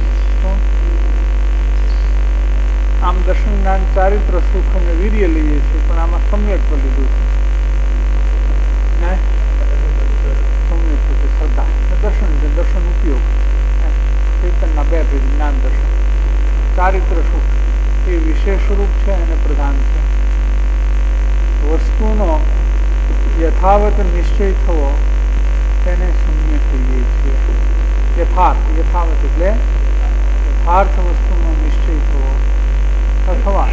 આમ દર્શન, જ્ઞાન, ચારિત્ર, સુખ અને વીર્ય લઈએ છીએ, પણ આમાં સમ્યક્ત્વ લીધું છે. સમ્યક્ત્વ છે શ્રદ્ધા, દર્શન છે દર્શન ઉપયોગ. ચૈતનના બે ભેદ, જ્ઞાન, દર્શન. ચારિત્ર, સુખ એ વિશેષ રૂપ છે અને પ્રધાન છે. વસ્તુનો યથાવત નિશ્ચય થવો તેને સમ્યક કહીએ છીએ. યથાર્થ, યથાવત એટલે યથાર્થ વસ્તુનો નિશ્ચય થવો અથવા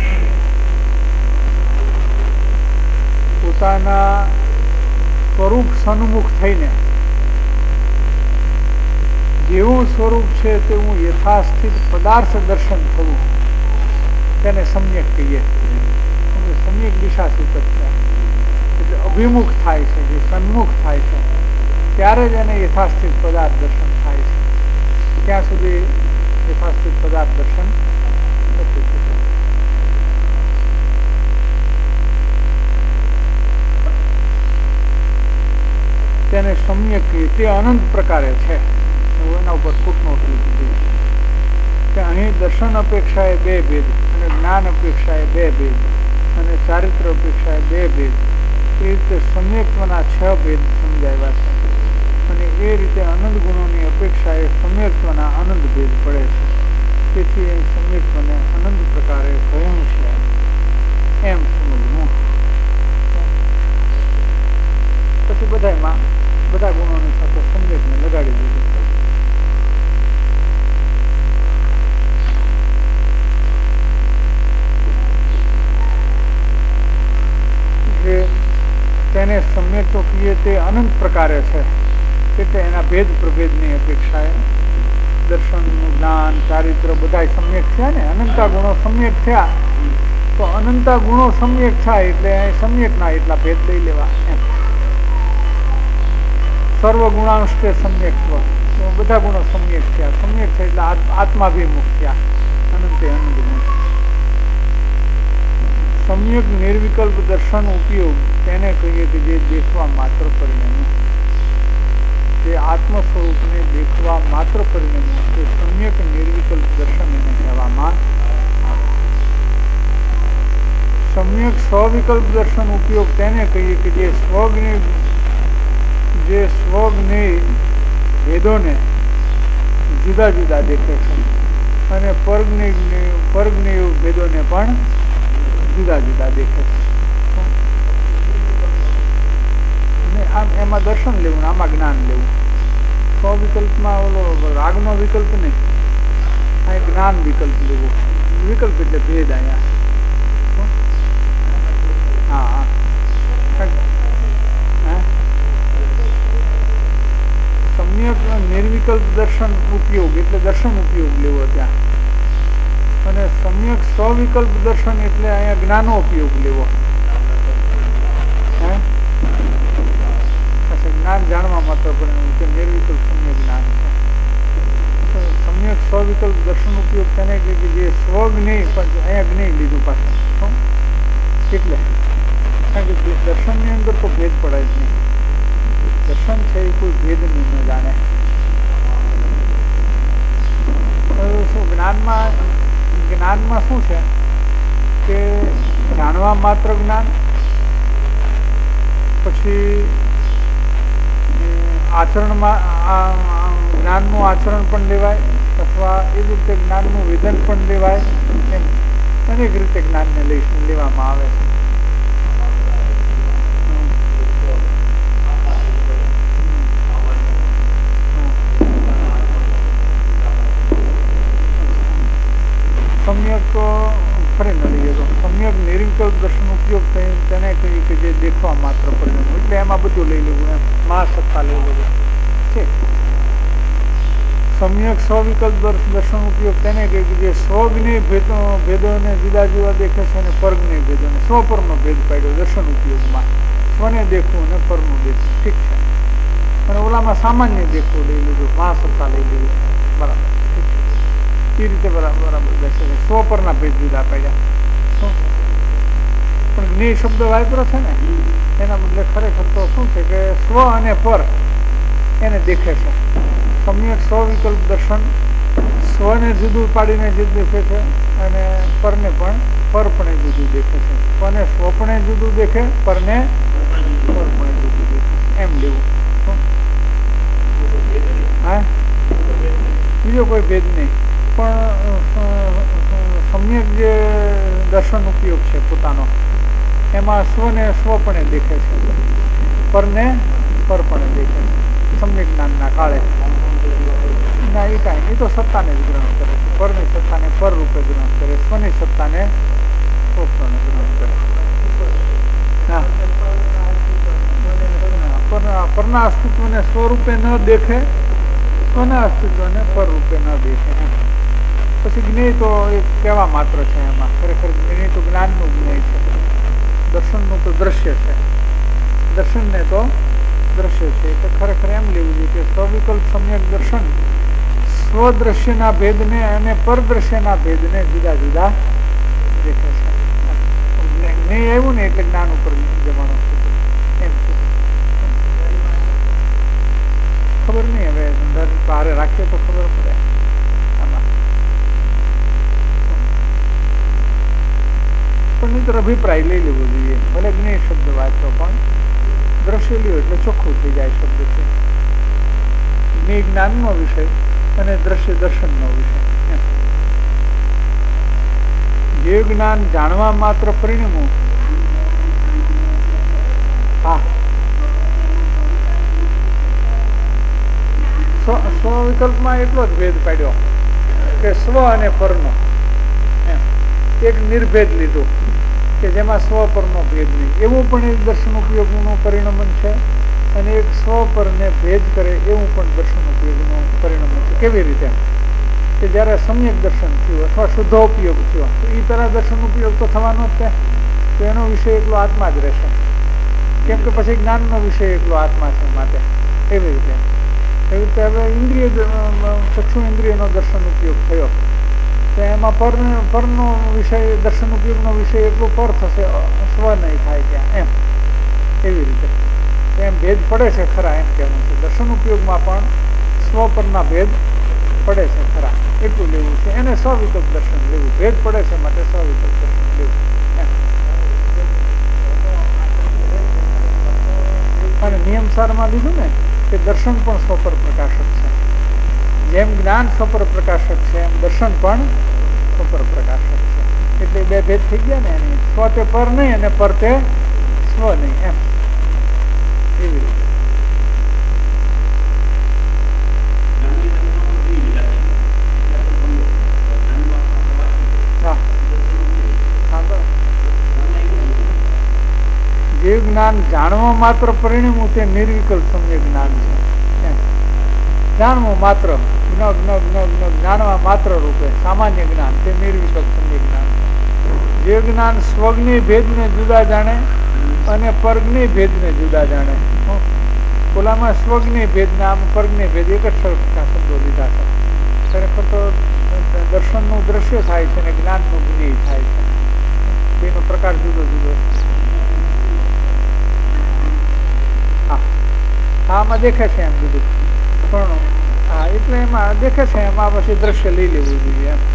પોતાના સ્વરૂપ સન્મુખ થઈને જેવું સ્વરૂપ છે તેવું યથાસ્થિત પદાર્થ દર્શન થવું તેને સમ્યક કહીએ. સમ્યક દિશા સૂચક છે એટલે અભિમુખ થાય છે, જે સન્મુખ થાય છે ત્યારે જ એને યથાસ્થિત પદાર્થ દર્શન થાય છે. ત્યાં સુધી યથાસ્થિત પદાર્થ દર્શન નથી થતું. તેને સમ્યક તે અનંત પ્રકારે છે. એના ઉપર ફૂટનોટ લીધી કે અહીં દર્શન અપેક્ષાએ બે ભેદ અને જ્ઞાન અપેક્ષાએ બે ભેદ અને ચારિત્ર અપેક્ષાએ બે ભેદ, એ રીતે સમ્યક્ત્વના છ ભેદ સમજાવ્યા છે. અને એ રીતે અનંત ગુણોની અપેક્ષાએ સમ્યક્ત્વના અનંત ભેદ પડે છે. તેથી એ સમ્યક્ત્વને અનંત પ્રકારે કહ્યું છે એમ સમજવું. પછી બધામાં બધા ગુણોની સાથે સમ્યકને લગાડી દીધું. તેને સમ્યક તો કહીએ તે અનંત પ્રકારે છે, એટલે એના ભેદ પ્રભેદની અપેક્ષાએ દર્શન, જ્ઞાન, ચારિત્ર બધા સમ્યક થયા ને. અનંતા ગુણો સમ્યક થયા તો અનંતા ગુણો સમ્યક થાય એટલે સમ્યક ના એટલા ભેદ લઈ લેવા એમ. સર્વ ગુણાંશ કે સમ્યક્ત્વ, બધા ગુણો સમ્યક થયા. સમ્યક છે એટલે આત્માભિમુખ થયા. અનંતે અનંત ગુણ. સમ્યક નિર્વિકલ્પ દર્શન ઉપયોગ તેને કહીએ કે જે દેખવા માત્ર પરિણમ્યું, જે આત્મ સ્વરૂપને દેખવા માત્ર પરિણમ્યું તે સમ્યક નિર્વિકલ્પ દર્શન એને કહેવામાં આવે. સમ્યક સ્વવિકલ્પ દર્શન ઉપયોગ તેને કહીએ કે જે સ્વજ્ઞ જે સ્વજ્ઞ ભેદોને જુદા જુદા દેખે છે અને પરજ્ઞ પરજ્ઞ ભેદોને પણ જુદા જુદા દેખે છે. આમ એમાં દર્શન લેવું ને આમાં જ્ઞાન લેવું. સ્વવિકલ્પમાં ઓલો રાગનો વિકલ્પ નહીં, આ જ્ઞાન વિકલ્પ લેવો. વિકલ્પ એટલે ભેદ. અહીંયા હા હા સમ્યક નિર્વિકલ્પ દર્શન ઉપયોગ એટલે દર્શન ઉપયોગ લેવો ત્યાં. અને સમ્યક સ્વવિકલ્પ દર્શન એટલે અહીંયા જ્ઞાનો ઉપયોગ લેવો. જ્ઞાન જાણવા માત્ર પણ નિર્વિકલ્પ સમ્યક જ્ઞાન છે. સમ્યક સ્વવિકલ્પ દર્શન ઉપયોગ તેને કે જે સ્વજ્ઞ પણ અહીંયા જ્ઞ લીધું પાછું. એટલે કારણ કે દર્શનની અંદર તો ભેદ પડે જ નહીં. દર્શન છે એ કોઈ ભેદ નહીં ન જાણે. શું જ્ઞાનમાં જ્ઞાનમાં શું છે કે જાણવા માત્ર જ્ઞાન, પછી આચરણમાં જ્ઞાનનું આચરણ પણ લેવાય અથવા એ રીતે જ્ઞાનનું વિધન પણ લેવાય. એમ અનેક રીતે જ્ઞાનને લઈ લેવામાં આવે છે. સમ્યક ફરી ન લઈએ તો સમ્યક નિર્વિકલ્પ દર્શન ઉપયોગ તેને કહ્યું કે જે દેખવા માત્ર પરિણામ, એટલે એમાં બધું લઈ લેવું, એમ મહાસત્તા લઈ લેવું છે. સમ્યક સ્વવિકલ્પ દર્શન ઉપયોગ તેને કહ્યું કે જે સ્વજ્ઞ ભેદો ભેદોને જુદા જુદા દેખે છે અને પરજ્ઞ ભેદોને સ્વપરનો ભેદ પાડ્યો દર્શન ઉપયોગમાં. સ્વને દેખવું અને પરનું દેખવું, ઠીક છે. અને ઓલામાં સામાન્ય દેખવું લઈ લીધું, મહાસત્તા લઈ લીધું, બરાબર એ રીતે બરાબર બરાબર બેસે છે. સ્વ પરના ભેદ જુદા પાડ્યા. પણ જ્ઞેય શબ્દ વાપરો છે ને એના બદલે ખરેખર તો શું છે કે સ્વ અને પર એને દેખે છે. સમ્યક સ્વવિકલ્પ દર્શન સ્વને જુદું પાડીને જુદું દેખે છે અને પરને પણ પરપણે જુદું દેખે છે. સ્વને સ્વપણે જુદું દેખે, પરને પરપણે જુદું દેખે, એમ લેવું. હા, બીજો કોઈ ભેદ નહીં, પણ સમ્યક જે દર્શન ઉપયોગ છે પોતાનો એમાં સ્વને સ્વપણે દેખે છે, પરને પરપણે દેખે છે. સમ્યક જ્ઞાનના કાળે ના એ કાંઈ એ તો સત્તાને જ ગ્રહણ કરે છે. પરની સત્તાને પર રૂપે ગ્રહણ કરે, સ્વની સત્તાને સ્વપણે ગ્રહણ કરે. હા, પરના અસ્તિત્વને સ્વરૂપે ન દેખે, સ્વના અસ્તિત્વને પર રૂપે ન દેખે. પછી જ્ઞેય તો એક કહેવા માત્ર છે, એમાં ખરેખર જ્ઞેય તો જ્ઞાનનું જ્ઞેય છે, દર્શનનું તો દ્રશ્ય છે. દર્શનને તો દ્રશ્ય છે એટલે ખરેખર એમ લેવું જોઈએ કે સ્વવિકલ્પ સમ્યક દર્શન સ્વદ્રશ્યના ભેદને અને પરદ્રશ્યના ભેદને જુદા જુદા દેખે છે. જ્ઞેય આવ્યું ને એટલે જ્ઞાન ઉપર જવાનું એમ છે. ખબર નહીં, હવે બહાર રાખીએ તો ખબર પડે. આમાં પણ નહીતર અભિપ્રાય લઈ લેવો જોઈએ. ભલે જ્ઞેય શબ્દ વાંચો પણ દ્રશ્ય લ્યો એટલે ચોખ્ખું થઈ જાય શબ્દ છે. જ્ઞેય જ્ઞાનનો વિષય અને દ્રશ્ય દર્શનનો વિષય. જે જ્ઞાન જાણવા માત્ર પરિણમું. હા, સ્વવિકલ્પમાં એટલો જ ભેદ પાડ્યો કે સ્વ અને પરનો, એક નિર્ભેદ લીધું કે જેમાં સ્વ પરનો ભેદ નહીં, એવું પણ એક દર્શન ઉપયોગનું પરિણમન છે. અને એક સ્વ પરને ભેદ કરે એવું પણ દર્શન ઉપયોગનું પરિણમન છે. કેવી રીતે કે જયારે સમ્યક દર્શન થયું અથવા શુદ્ધોપયોગ થયો તો એ પેલા દર્શન ઉપયોગ તો થવાનો જ છે, તો એનો વિષય એકલો આત્મા જ રહેશે, કેમ કે પછી જ્ઞાનનો વિષય એકલો આત્મા છે. માટે એવી રીતે એવી રીતે હવે ઇન્દ્રિય ચક્ષુ ઇન્દ્રિયનો દર્શન ઉપયોગ થયો તો એમાં પર પરનો વિષય દર્શન ઉપયોગનો વિષય એટલો પર થશે, સ્વ નહીં થાય ત્યાં, એમ એવી રીતે એમ ભેદ પડે છે ખરા, એમ કહેવું છે. દર્શન ઉપયોગમાં પણ સ્વ પરના ભેદ પડે છે ખરા, એટલું લેવું છે. એને સ્વવિકલ્પ દર્શન લેવું, ભેદ પડે છે માટે સ્વવિકલ્પ દર્શન લેવું એમ. અને નિયમ સારમાં લીધું ને કે દર્શન પણ સ્વપર પ્રકાશક છે. જેમ જ્ઞાન સ્વપર પ્રકાશક છે એમ દર્શન પણ સ્વપર પ્રકાશક છે. એટલે બે ભેદ થઈ ગયા ને એની, સ્વ તે પર નહીં અને પર તે સ્વ નહીં, એમ એવી રીતે. જે જ્ઞાન જાણવા માત્ર પરિણમું તે નિર્વિકલ્પ સમ્યક જ્ઞાન છે. જાણવું માત્ર જાણવા માત્ર રૂપે સામાન્ય જ્ઞાન તે નિર્વિકલ્પ સમ્યક જ્ઞાન. જે જ્ઞાન સ્વજ્ઞ ભેદને જુદા જાણે અને પરજ્ઞ ભેદને જુદા જાણે. ઓલામાં સ્વજ્ઞ ભેદ ને આમ પરજ્ઞ ભેદ એક જ સરખા શબ્દો લીધા છે. ખરેખર તો દર્શનનું દ્રશ્ય થાય છે અને જ્ઞાનનું જ્ઞેય થાય છે. તેનો પ્રકાર જુદો જુદો છે. હા, આમાં દેખે છે એમ બધું, પણ હા એટલે એમાં દેખે છે એમાં પછી દ્રશ્ય લઈ લેવું જોઈએ એમ.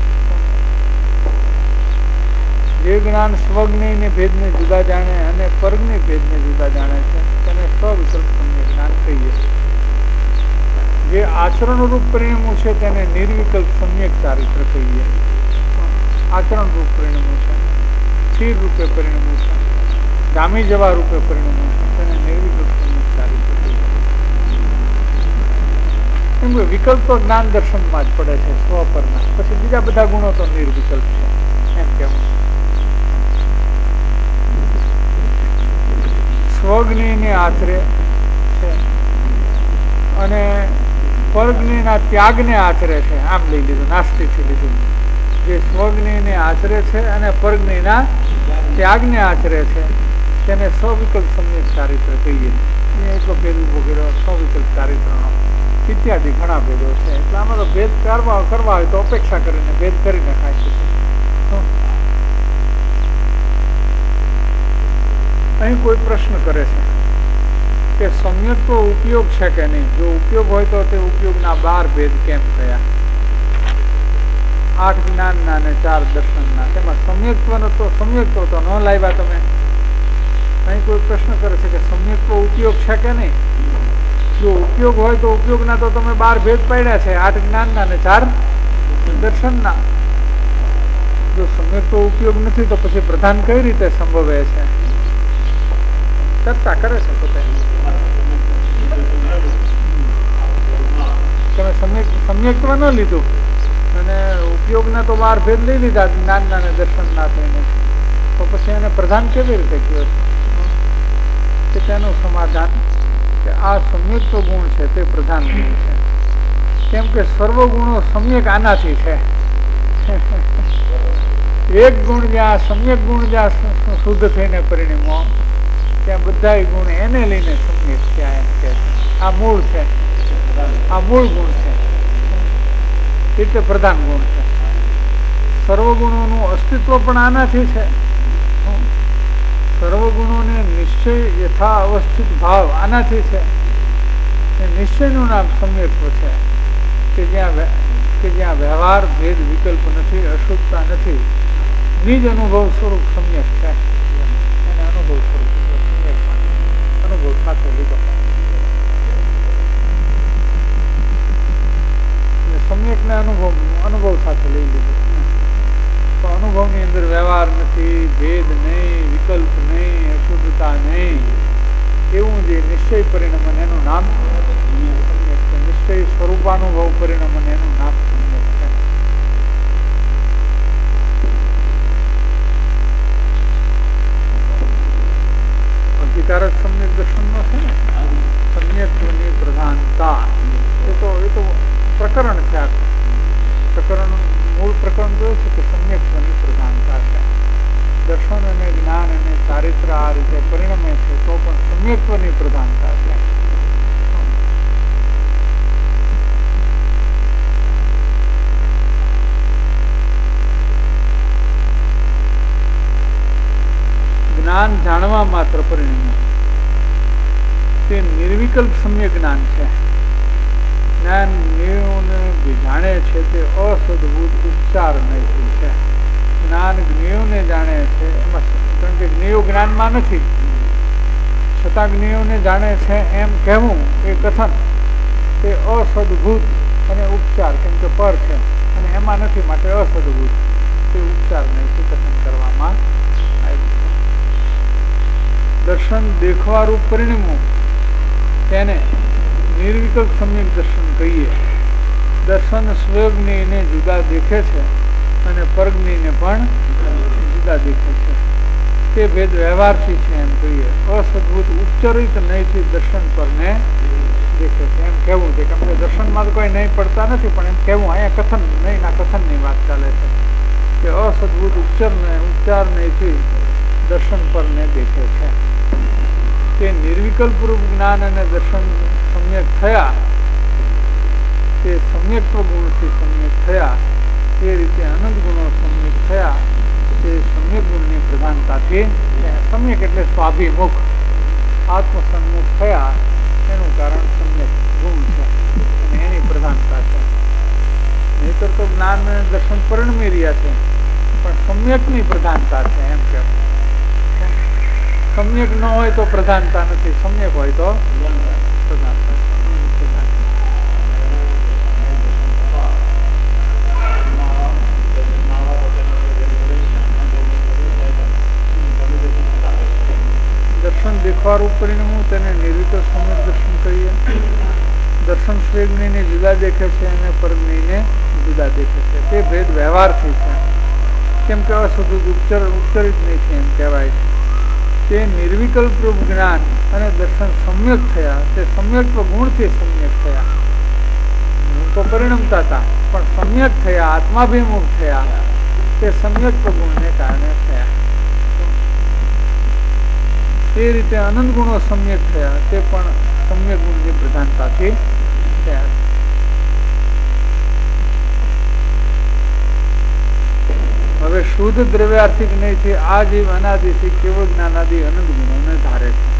જે જ્ઞાન સ્વજ્ઞ ને ભેદને જુદા જાણે અને પરજ્ઞ ભેદને જુદા જાણે છે તેને સ્વવિકલ્પ જ્ઞાન કહીએ. જે આચરણ રૂપ પરિણમું છે તેને નિર્વિકલ્પ સમ્યક ચારિત્ર કહીએ. આચરણ રૂપ પરિણમું છે, સ્થિર રૂપે પરિણમું છે, ગામી જવા રૂપે પરિણમું છે તેને નિર્વિકલ્પ સમ્યક ચારિત્ર કહીએ. એમ કે વિકલ્પ તો જ્ઞાન દર્શનમાં જ પડે છે સ્વ પરના, પછી બીજા બધા ગુણો તો નિર્વિકલ્પ છે એમ કેવું. સ્વજ્ઞને આચરે છે અને પરજ્ઞના ત્યાગને આચરે છે. આમ લઈ લીધું, નાસ્તિકથી લીધું. જે સ્વજ્ઞને આચરે છે અને પરજ્ઞના ત્યાગને આચરે છે તેને સ્વવિકલ્પ સમ્યક ચારિત્ર કહીએ. એ એટલો ભેદ ઉભો કર્યો સ્વવિકલ્પ ચારિત્રનો. ઇત્યાદિ ઘણા ભેદો છે. એટલે આમાં તો ભેદ કરવા કરવા હોય તો અપેક્ષા કરીને ભેદ કરીને ખાય છે. અહીં કોઈ પ્રશ્ન કરે છે કે સમ્યકત્વ ઉપયોગ છે કે નહીં. જો ઉપયોગ હોય તો તે ઉપયોગના બાર ભેદ કેમ કયા? આઠ જ્ઞાનના અને ચાર દર્શનના, તેમાં સમ્યકત્વનો તો સમ્યકત્વ તો ન લાવ્યા તમે. અહીં કોઈ પ્રશ્ન કરે છે કે સમ્યકત્વ ઉપયોગ છે કે નહીં. જો ઉપયોગ હોય તો ઉપયોગના તો તમે બાર ભેદ પાડ્યા છે, આઠ જ્ઞાનના અને ચાર દર્શનના. જો સમ્યકત્વ ઉપયોગ નથી તો પછી પ્રધાન કઈ રીતે સંભવે છે? ચર્ચા કરે છે પોતે. તમે સમ્યક સમ્યકત્વ ન લીધું અને ઉપયોગના તો બાર ભેદ લઈ લીધા જ્ઞાનના અને દર્શનના થઈને, તો પછી એને પ્રધાન કેવી રીતે કહ્યો કે તેનું સમાધાન કે આ સમ્યક્ત ગુણ છે તે પ્રધાન ગુણ છે. કેમ કે સર્વ ગુણો સમ્યક આનાથી છે. એક ગુણ જ્યાં સમ્યક ગુણ જ્યાં શુદ્ધ થઈને પરિણમો ત્યાં બધા ગુણ એને લઈને સમ્યક ત્યાં એમ કે આ મૂળ છે, આ મૂળ ગુણ છે, એટલે પ્રધાન ગુણ છે. સર્વ ગુણોનું અસ્તિત્વ પણ આનાથી છે. સર્વ ગુણોને નિશ્ચય યથા અવસ્થિત ભાવ આનાથી છે. નિશ્ચયનું નામ સમ્યક્ત્વ છે કે જ્યાં કે જ્યાં વ્યવહાર ભેદ વિકલ્પ નથી, અશુદ્ધતા નથી, નિજ અનુભવ સ્વરૂપ સમ્યક છે. એને અનુભવ સ્વરૂપ અનુભવ સાથે લીધો. સમ્યક ને અનુભવ અનુભવ સાથે લઈ લીધું. તો અનુભવ ની અંદર વ્યવહાર નથી, ભેદ નહીં, વિકલ્પ નહીં, અશુદ્ધતા નહીં, એવું જે નિશ્ચય પરિણમન એનું નામ સમ્યક છે. નિશ્ચય સ્વરૂપાનુભવ પરિણમન એનું નામ સમ્યક છે. અધિકાર જ સમ્યક દર્શન નો છે ને. સમ્યકની પ્રધાનતા એ તો એ તો પ્રકરણ છે. આ પ્રકરણ મૂળ પ્રકરણ તો છે કે સમ્યકત્વની પ્રધાનતા છે. દર્શન અને જ્ઞાન અને ચારિત્ર આ રીતે પરિણમે છે તો પણ સમ્યકત્વની પ્રધાનતા છે. જ્ઞાન જાણવા માત્ર પરિણમે તે નિર્વિકલ્પ સમ્યક જ્ઞાન છે. જ્ઞાન જ્ઞેયોને જાણે છે તે અસદભૂત ઉપચાર નહીં છે. જ્ઞાન જ્ઞેયોને જાણે છે એમાં, કારણ કે જ્ઞેયો જ્ઞાનમાં નથી છતાં જ્ઞેયોને જાણે છે એમ કહેવું એ કથન તે અસદભૂત અને ઉપચાર, કેમ કે પર છે અને એમાં નથી માટે અસદભૂત તે ઉપચાર નહીં કથન કરવામાં આવ્યું છે. દર્શન દેખવા રૂપ પરિણમું તેને નિર્વિકલ્પ સમ્યક દર્શન કહીએ. દર્શન સ્વજ્ઞને જુદા દેખે છે અને પરજ્ઞને પણ જુદા દેખે છે. તે ભેદ વ્યવહારથી છે એમ કહીએ. અસદભૂત ઉપચરિત નહીંથી દર્શન પરને દેખે છે એમ કહેવું છે. કેમ કે દર્શનમાં તો કોઈ નહીં પડતા નથી, પણ એમ કહેવું અહીંયા કથન નહીં ના કથનની વાત ચાલે છે કે અસદભૂત ઉપચાર ને ઉપચાર નહીંથી દર્શન પરને દેખે છે. તે નિર્વિકલ્પ રૂપ જ્ઞાન અને દર્શન સમ્યક થયા, તે સમ્યક્ત્વ ગુણથી સમ્યક થયા, એ રીતે અનંત ગુણો સમ્યક થયા. તે સમ્યક ગુણની પ્રધાનતાથી સમ્યક એટલે સ્વાભિમુખ આત્મસન્મુખ થયા એનું કારણ સમ્યક ગુણ છે અને એની પ્રધાનતા છે. નહીતર તો જ્ઞાન અને દર્શન પરિણમી રહ્યા છે પણ સમ્યકની પ્રધાનતા છે એમ કે સમ્યક ન હોય તો પ્રધાનતા નથી, સમ્યક હોય તો પ્રધાનતા. દર્શન દેખવા રૂપ પરિણમું તેને નિર્વિકલ્પ સમ્યક દર્શન કહીએ. દર્શન સ્વેજ્ઞને જુદા દેખે છે અને પરજ્ઞને જુદા દેખે છે. તે ભેદ વ્યવહારથી છે, કેમ કે અશુદ્ધ ઉપચર ઉપચરિત નહીં છે એમ કહેવાય છે. તે નિર્વિકલ્પ રૂપ જ્ઞાન અને દર્શન સમ્યક થયા. તે સમ્યક્વ ગુણથી સમ્યક થયા. ગુણ તો પરિણમતા હતા, પણ સમ્યક થયા, આત્માભિમુખ થયા. તે સમ્યક્વ ગુણને કારણે થયા. તે રીતે અનંત ગુણો સમ્યક થયા. તે પણ સમ્યક ગુણની પ્રધાનતાથી થયા. હવે શુદ્ધ દ્રવ્યાર્થિક નહીંથી આ જીવ અનાદિથી કેવળ જ્ઞાનાદિ અનંત ગુણોને ધારે છે.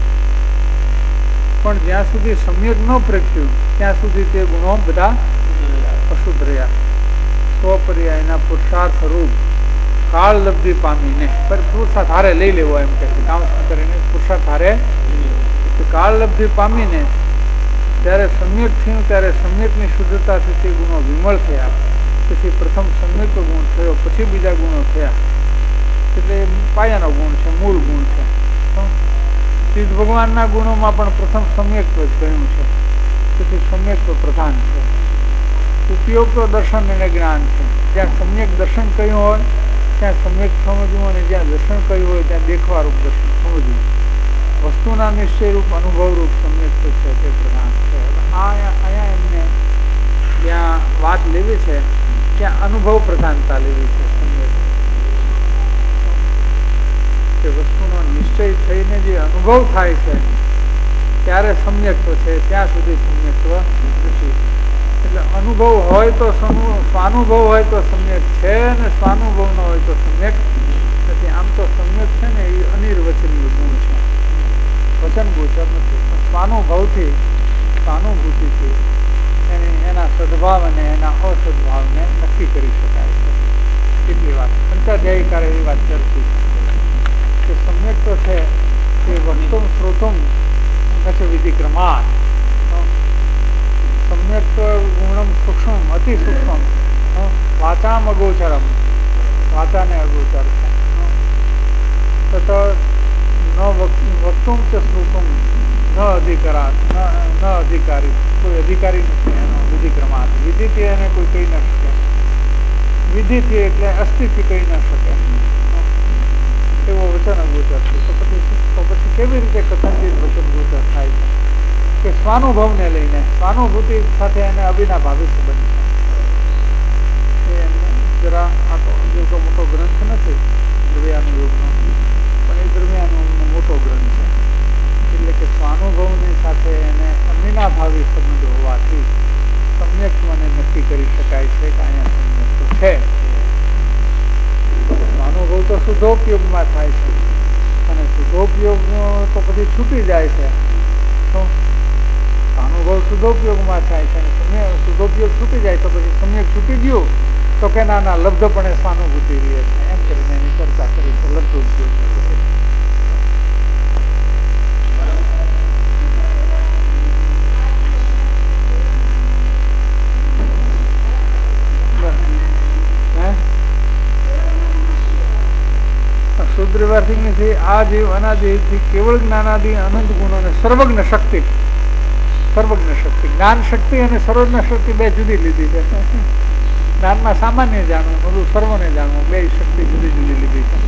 પણ જ્યાં સુધી સમ્યક ન પ્રગટ્યું ત્યાં સુધી તે ગુણો બધા અશુદ્ધ રહ્યા. સ્વપર્યાયના પુરુષાર્થ રૂપ કાળ લબ્ધિ પામીને પુરુષાર્થ હારે લઈ લેવો એમ કે કામ કરીને પુરુષાર્થ હારે કાળ લબ્ધિ પામીને ત્યારે સમ્યક થયું, ત્યારે સમ્યકની શુદ્ધતાથી તે ગુણો વિમળ થયા. પછી પ્રથમ સમ્યક ગુણ થયો, પછી બીજા ગુણો થયા. એટલે પાયાનો ગુણ છે, મૂળ ગુણ છે. સિદ્ધ ભગવાનના ગુણોમાં પણ પ્રથમ સમ્યક્વ જ કહ્યું છે, તેથી સમ્યક્વ પ્રધાન છે. ઉપયોગ તો દર્શન અને જ્ઞાન છે. જ્યાં સમ્યક દર્શન કહ્યું હોય ત્યાં સમ્યક સમજવું, અને જ્યાં દર્શન કહ્યું હોય ત્યાં દેખવારૂપ દર્શન સમજવું. વસ્તુના નિશ્ચય રૂપ અનુભવ રૂપ સમ્યક્વ છે તે પ્રધાન છે. આ અહીંયા એમને જ્યાં વાત લેવી છે ત્યાં અનુભવ પ્રધાનતા લેવી છે. સમ્યક કે વસ્તુનો નિશ્ચય થઈને જે અનુભવ થાય છે ત્યારે સમ્યક્વ છે, ત્યાં સુધી સમ્યક્વ નથી. એટલે અનુભવ હોય તો સ્વાનુભવ હોય તો સમ્યક છે, અને સ્વાનુભવ ન હોય તો સમ્યક નથી. આમ તો સમ્યક છે ને એ અનિર્વચનીય ગુણ છે, વચન ગોચર નથી. પણ સ્વાનુભવથી, સ્વાનુભૂતિથી એની એના સદભાવ અને એના અસદભાવને નક્કી કરી શકાય છે. એટલી વાત પંચાધ્યાયીકારે એવી વાત કરતી કે સમ્યક તો છે તે વસ્તુમ શ્રોતુમ નચ વિધિક્રમાત. સમ્યક ગુણમ સૂક્ષ્મ અતિ સૂક્ષ્મ વાચામ અગોચરમ, વાચાને અગોચર છે. તત ન વક્તુમ ચ શ્રુતુમ ન અધિકારાત ન અધિકારી, કોઈ અધિકારી નથી એનો વિધિક્રમાત. વિધિથી એને કોઈ કહી ન શકે. વિધિથી એટલે અસ્થિથી કહી ન શકે એવો વચન અગોચર છે. તો પછી તો પછી કેવી રીતે કથનથી વચન ગોચર થાય છે કે સ્વાનુભવને લઈને, સ્વાનુભૂતિ સાથે એને અવિનાભાવી સંબંધ છે. એમને જરા આ તો જેટલો મોટો ગ્રંથ નથી દ્રવ્યાનુયોગનો, પણ એ દ્રવ્યાનુયોગનો મોટો ગ્રંથ છે. એટલે કે સ્વાનુભવની સાથે એને અવિનાભાવી સંબંધ હોવાથી સમ્યક્ત્વને નક્કી કરી શકાય છે કે અહીંયા સમ્યક્ત્વ છે. સ્વાનુભવ તો શુદ્ધોપયોગમાં થાય છે, અને શુદ્ધોપયોગ તો પછી છૂટી જાય છે. અનુભવ શુદ્ધોપયોગમાં થાય છે, અને સમ્ય શુદ્ધોપયોગ છૂટી જાય તો પછી સમ્યક છૂટી ગયું તો કે ના ના લબ્ધપણે સ્વાનુભૂતિ રહે છે. એમ કરીને એની ચર્ચા કરી છે લબ્ધ ઉપયોગ. શુદ્રવાર્થિકથી આ જીવ અનાદિથી કેવળ જ્ઞાનાદિ અનંત ગુણોને સર્વજ્ઞ શક્તિ, સર્વજ્ઞ શક્તિ, જ્ઞાન શક્તિ અને સર્વજ્ઞ શક્તિ બે જુદી લીધી છે. જ્ઞાનમાં સામાન્ય જાણવું, બધું સર્વને જાણવું, બે શક્તિ જુદી જુદી લીધી છે.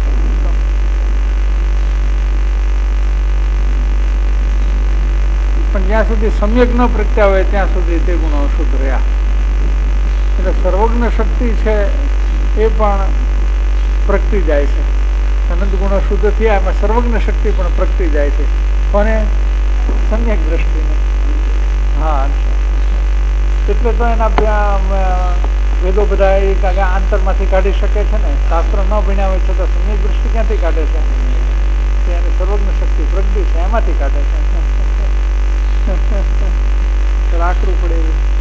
પણ જ્યાં સુધી સમ્યક ન પ્રગટ્યા હોય ત્યાં સુધી તે ગુણો શુદ્ધ રહ્યા. એટલે સર્વજ્ઞ શક્તિ છે એ પણ પ્રગટી જાય છે. અનંત ગુણો શુદ્ધ થયા એમાં સર્વજ્ઞ શક્તિ પણ પ્રગટી જાય છે. કોને? સમ્યક દ્રષ્ટિને. હા, એટલે તો એના વેદો બધા એ આંતરમાંથી કાઢી શકે છે ને. શાસ્ત્ર ન ભણ્યા હોય છતાં સમ્યક દ્રષ્ટિ ક્યાંથી કાઢે છે? એની સર્વજ્ઞ શક્તિ પ્રગટી છે એમાંથી કાઢે છે. રાખવું પડે એવું.